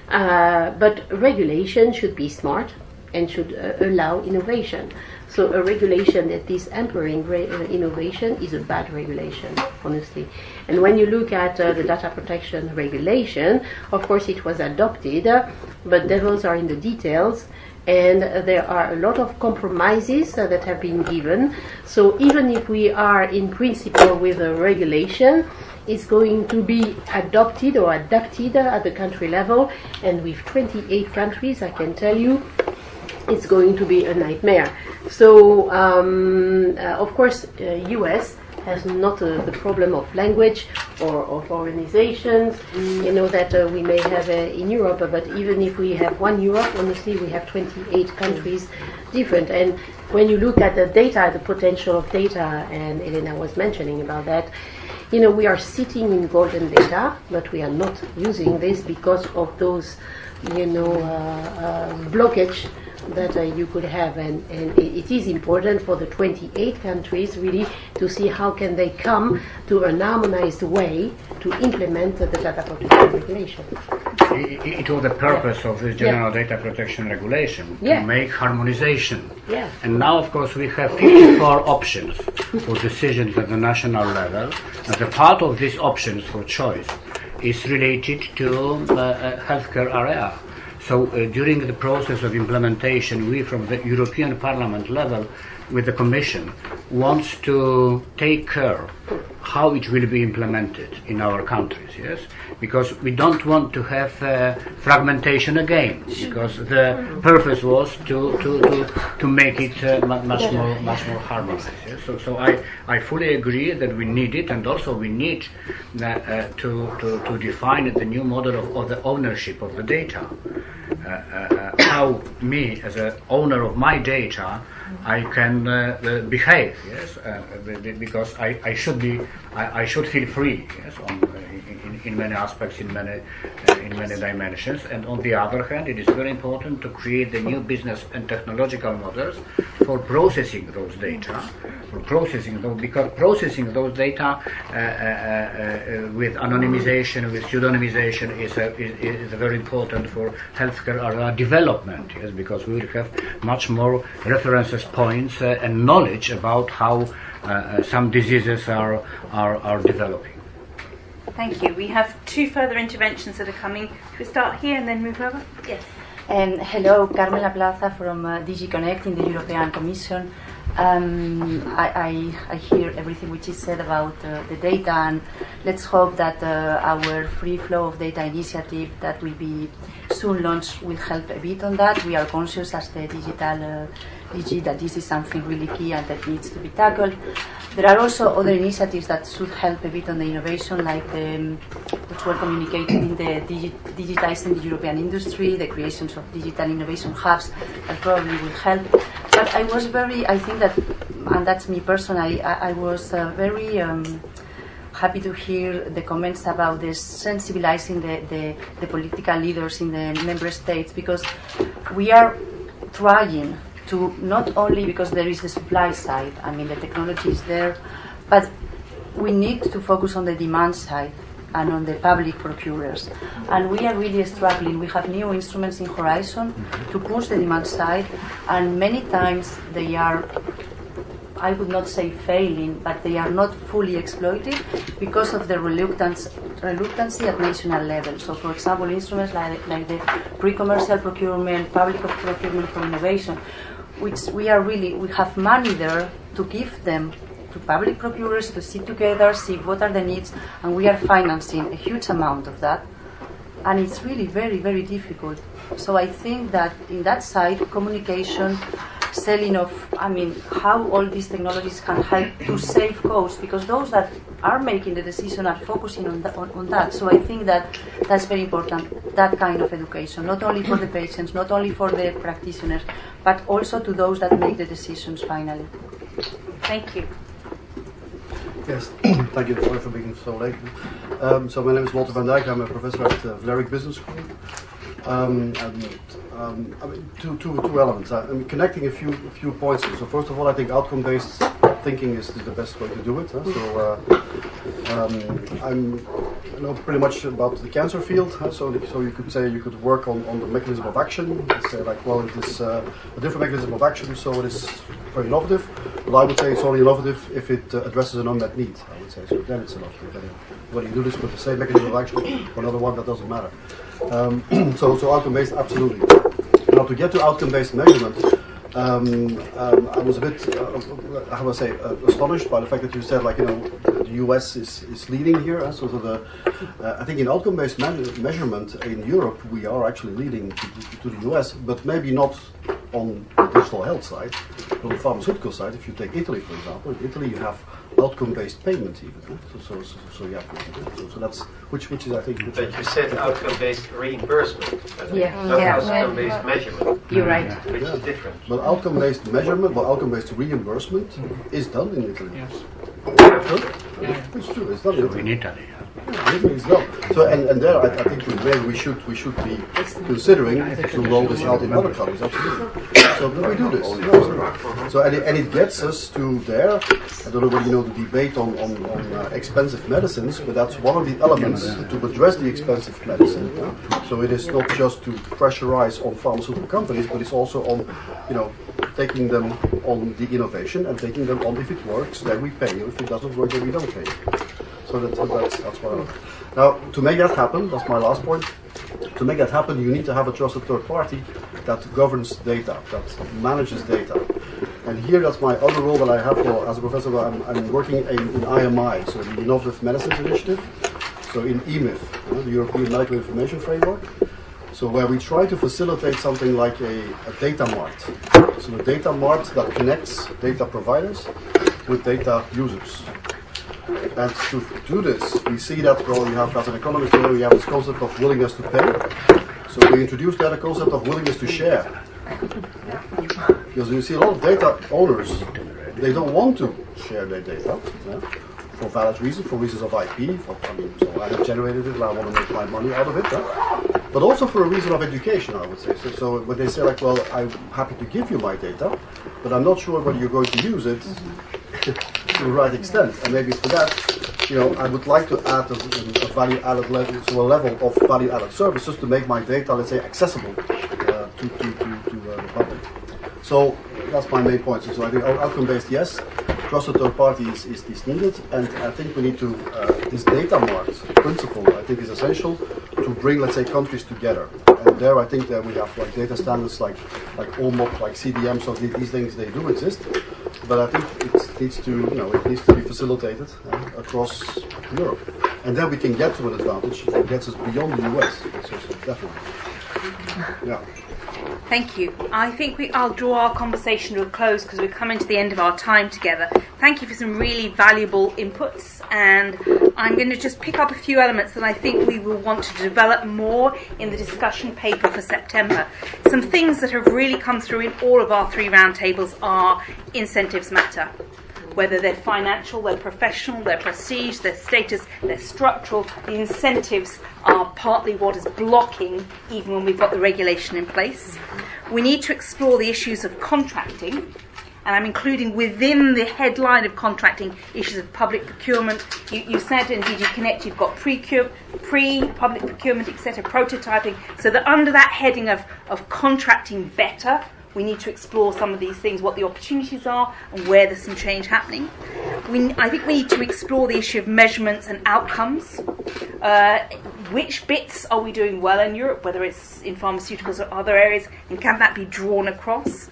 uh, but regulation should be smart and should uh, allow innovation. So a regulation that is hampering re- uh, innovation is a bad regulation, honestly. And when you look at uh, the data protection regulation, of course it was adopted, uh, but devils are in the details, and uh, there are a lot of compromises uh, that have been given. So even if we are in principle with a regulation, it's going to be adopted or adapted uh, at the country level, and with twenty-eight countries, I can tell you, it's going to be a nightmare. So, um, uh, of course, uh, U S has not uh, the problem of language or of organizations, mm. you know, that uh, we may have uh, in Europe, but even if we have one Europe, honestly, we have twenty-eight countries different. And when you look at the data, the potential of data, and Elena was mentioning about that, you know, we are sitting in golden data, but we are not using this because of those, you know, uh, uh, blockage that uh, you could have, and, and it is important for the twenty-eight countries really to see how can they come to an harmonized way to implement the data protection regulation.
It, it was the purpose of this general yeah. data protection regulation,
yeah.
to make harmonization.
Yeah.
And now, of course, we have fifty-four options for decisions at the national level, and the part of these options for choice is related to the uh, healthcare area. So uh, during the process of implementation, we from the European Parliament level with the Commission wants to take care how it will be implemented in our countries, yes? Because we don't want to have uh, fragmentation again, because the purpose was to to, to, to make it uh, much more much more harmonized. Yes? So so I, I fully agree that we need it, and also we need uh, uh, to, to to define the new model of, of the ownership of the data. Uh, uh, how me as an owner of my data I can uh, uh, behave, yes, uh, because I, I should be I, I should feel free, yes, on, uh, in, in many aspects, in many uh, in many dimensions. And on the other hand, it is very important to create the new business and technological models for processing those data, for processing those because processing those data uh, uh, uh, with anonymization, with pseudonymization is a, is, is very important for healthcare area development, yes, because we will have much more references points uh, and knowledge about how uh, some diseases are, are are developing.
Thank you. We have two further interventions that are coming. Should we start here and then move over? Yes.
Um, hello, Carmela Plaza from uh, D G Connect in the European Commission. Um, I, I, I hear everything which is said about uh, the data, and let's hope that uh, our free flow of data initiative that will be soon launched will help a bit on that. We are conscious as the digital uh, D G that this is something really key and that needs to be tackled. There are also other initiatives that should help a bit on the innovation, like um, which were communicated in the digi- digitizing the European industry, the creations of digital innovation hubs that probably will help. But I was very, I think that, and that's me personally, I, I was uh, very um, happy to hear the comments about this sensibilizing the, the, the political leaders in the member states, because we are trying to not only because there is the supply side, I mean the technology is there, but we need to focus on the demand side and on the public procurers. And we are really struggling. We have new instruments in Horizon to push the demand side, and many times they are, I would not say failing, but they are not fully exploited because of the reluctance, reluctancy at national level. So, for example, instruments like, like the pre-commercial procurement, public procurement for innovation, which we are really, we have money there to give them to public procurers to sit together, see what are the needs, and we are financing a huge amount of that. and it's really very, very difficult. So I think that in that side, communication, selling of, I mean, how all these technologies can help to save costs, because those that are making the decision are focusing on, that, on, on that. So I think that that's very important, that kind of education, not only for the patients, not only for the practitioners, but also to those that make the decisions finally.
Thank you.
Yes, thank you. Sorry for being so late. Um, so my name is Walter van Dijk. I'm a professor at uh, Vlerick Business School. Um, and um, I mean, two, two, two elements. I, I'm connecting a few, a few points here. So first of all, I think outcome-based thinking is, is the best way to do it. Huh? So uh, um, I'm I know pretty much about the cancer field. Huh? So so you could say you could work on, on the mechanism of action. Say like, well, it is uh, a different mechanism of action, so it is very innovative. But I would say it's only innovative if it uh, addresses an unmet need. I would say so. Then it's innovative. Whether you do this with the same mechanism of action or another one, that doesn't matter. Um, so, so outcome-based, absolutely. Now, to get to outcome-based measurement, um, um, I was a bit, uh, how do I say, uh, astonished by the fact that you said, like, you know, the U S is, is leading here. Uh, so, so the, uh, I think in outcome-based me- measurement in Europe, we are actually leading to, to, to the U S, but maybe not on the digital health side, but on the pharmaceutical side. If you take Italy, for example, in Italy you have outcome-based payment even. Huh? So, so, so, so yeah, so, so that's which, which is I think. Which
but you said outcome-based reimbursement.
Yeah,
not
yeah.
outcome-based
yeah.
measurement.
You're right.
Which
yeah.
is different.
But outcome-based measurement, but outcome-based reimbursement mm-hmm. is done in Italy.
Yes.
Yeah. It's true. It's done
So
in
in Italy.
Yeah, Italy is done. So and, and there, I, I think we, maybe we should we should be considering to roll this out in other countries. Absolutely. So we do this. No, so and it, and it gets us to there. I don't know whether you know the debate on on, on uh, expensive medicines, but that's one of the elements to address the expensive medicine. Yeah? So it is not just to pressurize on pharmaceutical companies, but it's also on, you know, taking them on the innovation and taking them on if it works, then we pay you. If it doesn't work, then we don't pay you. So that, that's that's what I want. Now, to make that happen, that's my last point. To make that happen, you need to have a trusted third party that governs data, that manages data. And here, that's my other role that I have for, as a professor. I'm, I'm working in, in I M I, so the Innovative Medicines Initiative. So in E M I F, you know, the European Medical Information Framework. So where we try to facilitate something like a, a data mart. So a data mart that connects data providers with data users. And to do this, we see that, well, you have, as an economist, you know, we have this concept of willingness to pay. So we introduced that concept of willingness to share. Because you see a lot of data owners, they don't want to share their data, yeah, for valid reasons, for reasons of I P, for, I mean, so I have generated it and I want to make my money out of it. Yeah. But also for a reason of education, I would say. So, so when they say, like, well, I'm happy to give you my data, but I'm not sure whether you're going to use it to the right extent. And maybe for that, you know, I would like to add a, a value-added level, so a level of value-added services to make my data, let's say, accessible uh, to, to, to, to uh, the public. So that's my main point. So, so I think outcome-based, yes. Trusted third party is, is, is needed, and I think we need to, uh, this data mart principle, I think, is essential to bring, let's say, countries together. And there I think that we have like data standards like like O M O P, like C D M, so these, these things, they do exist. But I think it needs to, you know, it needs to be facilitated uh, across Europe. And then we can get to an advantage that gets us beyond the U S. So, so definitely. Yeah.
Thank you. I think we, I'll draw our conversation to a close because we're coming to the end of our time together. Thank you for some really valuable inputs, and I'm going to just pick up a few elements that I think we will want to develop more in the discussion paper for September. Some things that have really come through in all of our three roundtables are incentives matter. Whether they're financial, they're professional, they're prestige, their status, they're structural, the incentives are partly what is blocking even when we've got the regulation in place. We need to explore the issues of contracting, and I'm including within the headline of contracting issues of public procurement. You, you said in D G Connect you've got pre-public procurement, et cetera, prototyping, so that under that heading of, of contracting better, we need to explore some of these things, what the opportunities are and where there's some change happening. We, I think we need to explore the issue of measurements and outcomes. Uh, which bits are we doing well in Europe, whether it's in pharmaceuticals or other areas, and can that be drawn across?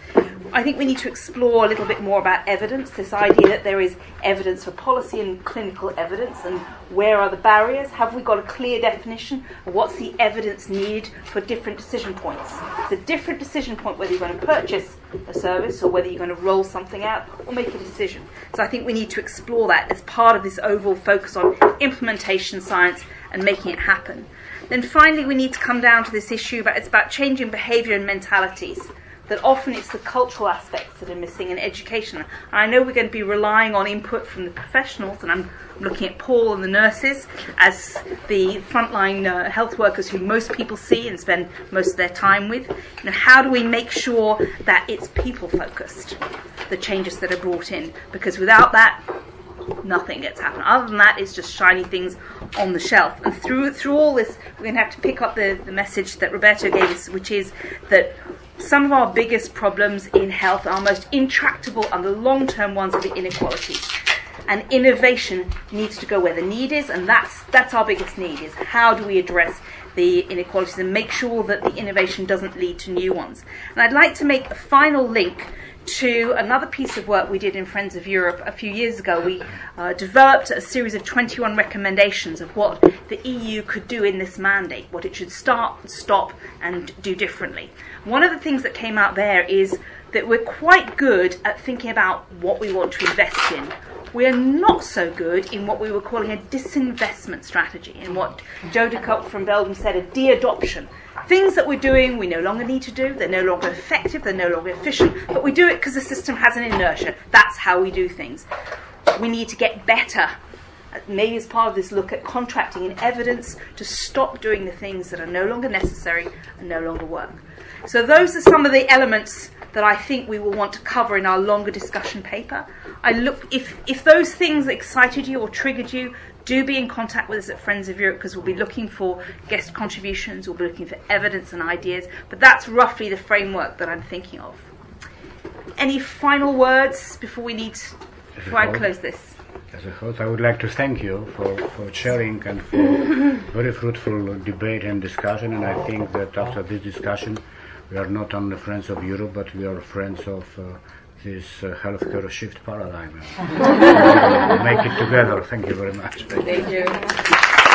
I think we need to explore a little bit more about evidence, this idea that there is evidence for policy and clinical evidence, and where are the barriers? Have we got a clear definition of what's the evidence needed for different decision points? It's a different decision point whether you're going to purchase a service or whether you're going to roll something out or make a decision. So I think we need to explore that as part of this overall focus on implementation science and making it happen. Then finally we need to come down to this issue about it's about changing behaviour and mentalities. That often it's the cultural aspects that are missing in education. And I know we're going to be relying on input from the professionals, and I'm looking at Paul and the nurses as the frontline uh, health workers who most people see and spend most of their time with. You know, how do we make sure that it's people-focused, the changes that are brought in? Because without that, nothing gets happened. Other than that, it's just shiny things on the shelf. And through through all this, we're going to have to pick up the, the message that Roberto gave us, which is that some of our biggest problems in health, our most intractable and the long-term ones, are the inequalities. And innovation needs to go where the need is, and that's that's our biggest need, is how do we address the inequalities and make sure that the innovation doesn't lead to new ones. And I'd like to make a final link to another piece of work we did in Friends of Europe a few years ago. We uh, developed a series of twenty-one recommendations of what the E U could do in this mandate, what it should start, stop, and do differently. One of the things that came out there is that we're quite good at thinking about what we want to invest in. We're not so good in what we were calling a disinvestment strategy, in what Joe de Kock from Belgium said, a de-adoption. Things that we're doing we no longer need to do, they're no longer effective, they're no longer efficient, but we do it because the system has an inertia. That's how we do things. We need to get better, maybe as part of this look at contracting and evidence, to stop doing the things that are no longer necessary and no longer work. So those are some of the elements that I think we will want to cover in our longer discussion paper. I look if if those things excited you or triggered you, do be in contact with us at Friends of Europe, because we'll be looking for guest contributions, we'll be looking for evidence and ideas, but that's roughly the framework that I'm thinking of. Any final words before we need before I close this?
As a host, I would like to thank you for, for sharing and for very fruitful debate and discussion, and I think that after this discussion we are not only friends of Europe, but we are friends of uh, this uh, healthcare shift paradigm. Make it together. Thank you very much.
Thank you.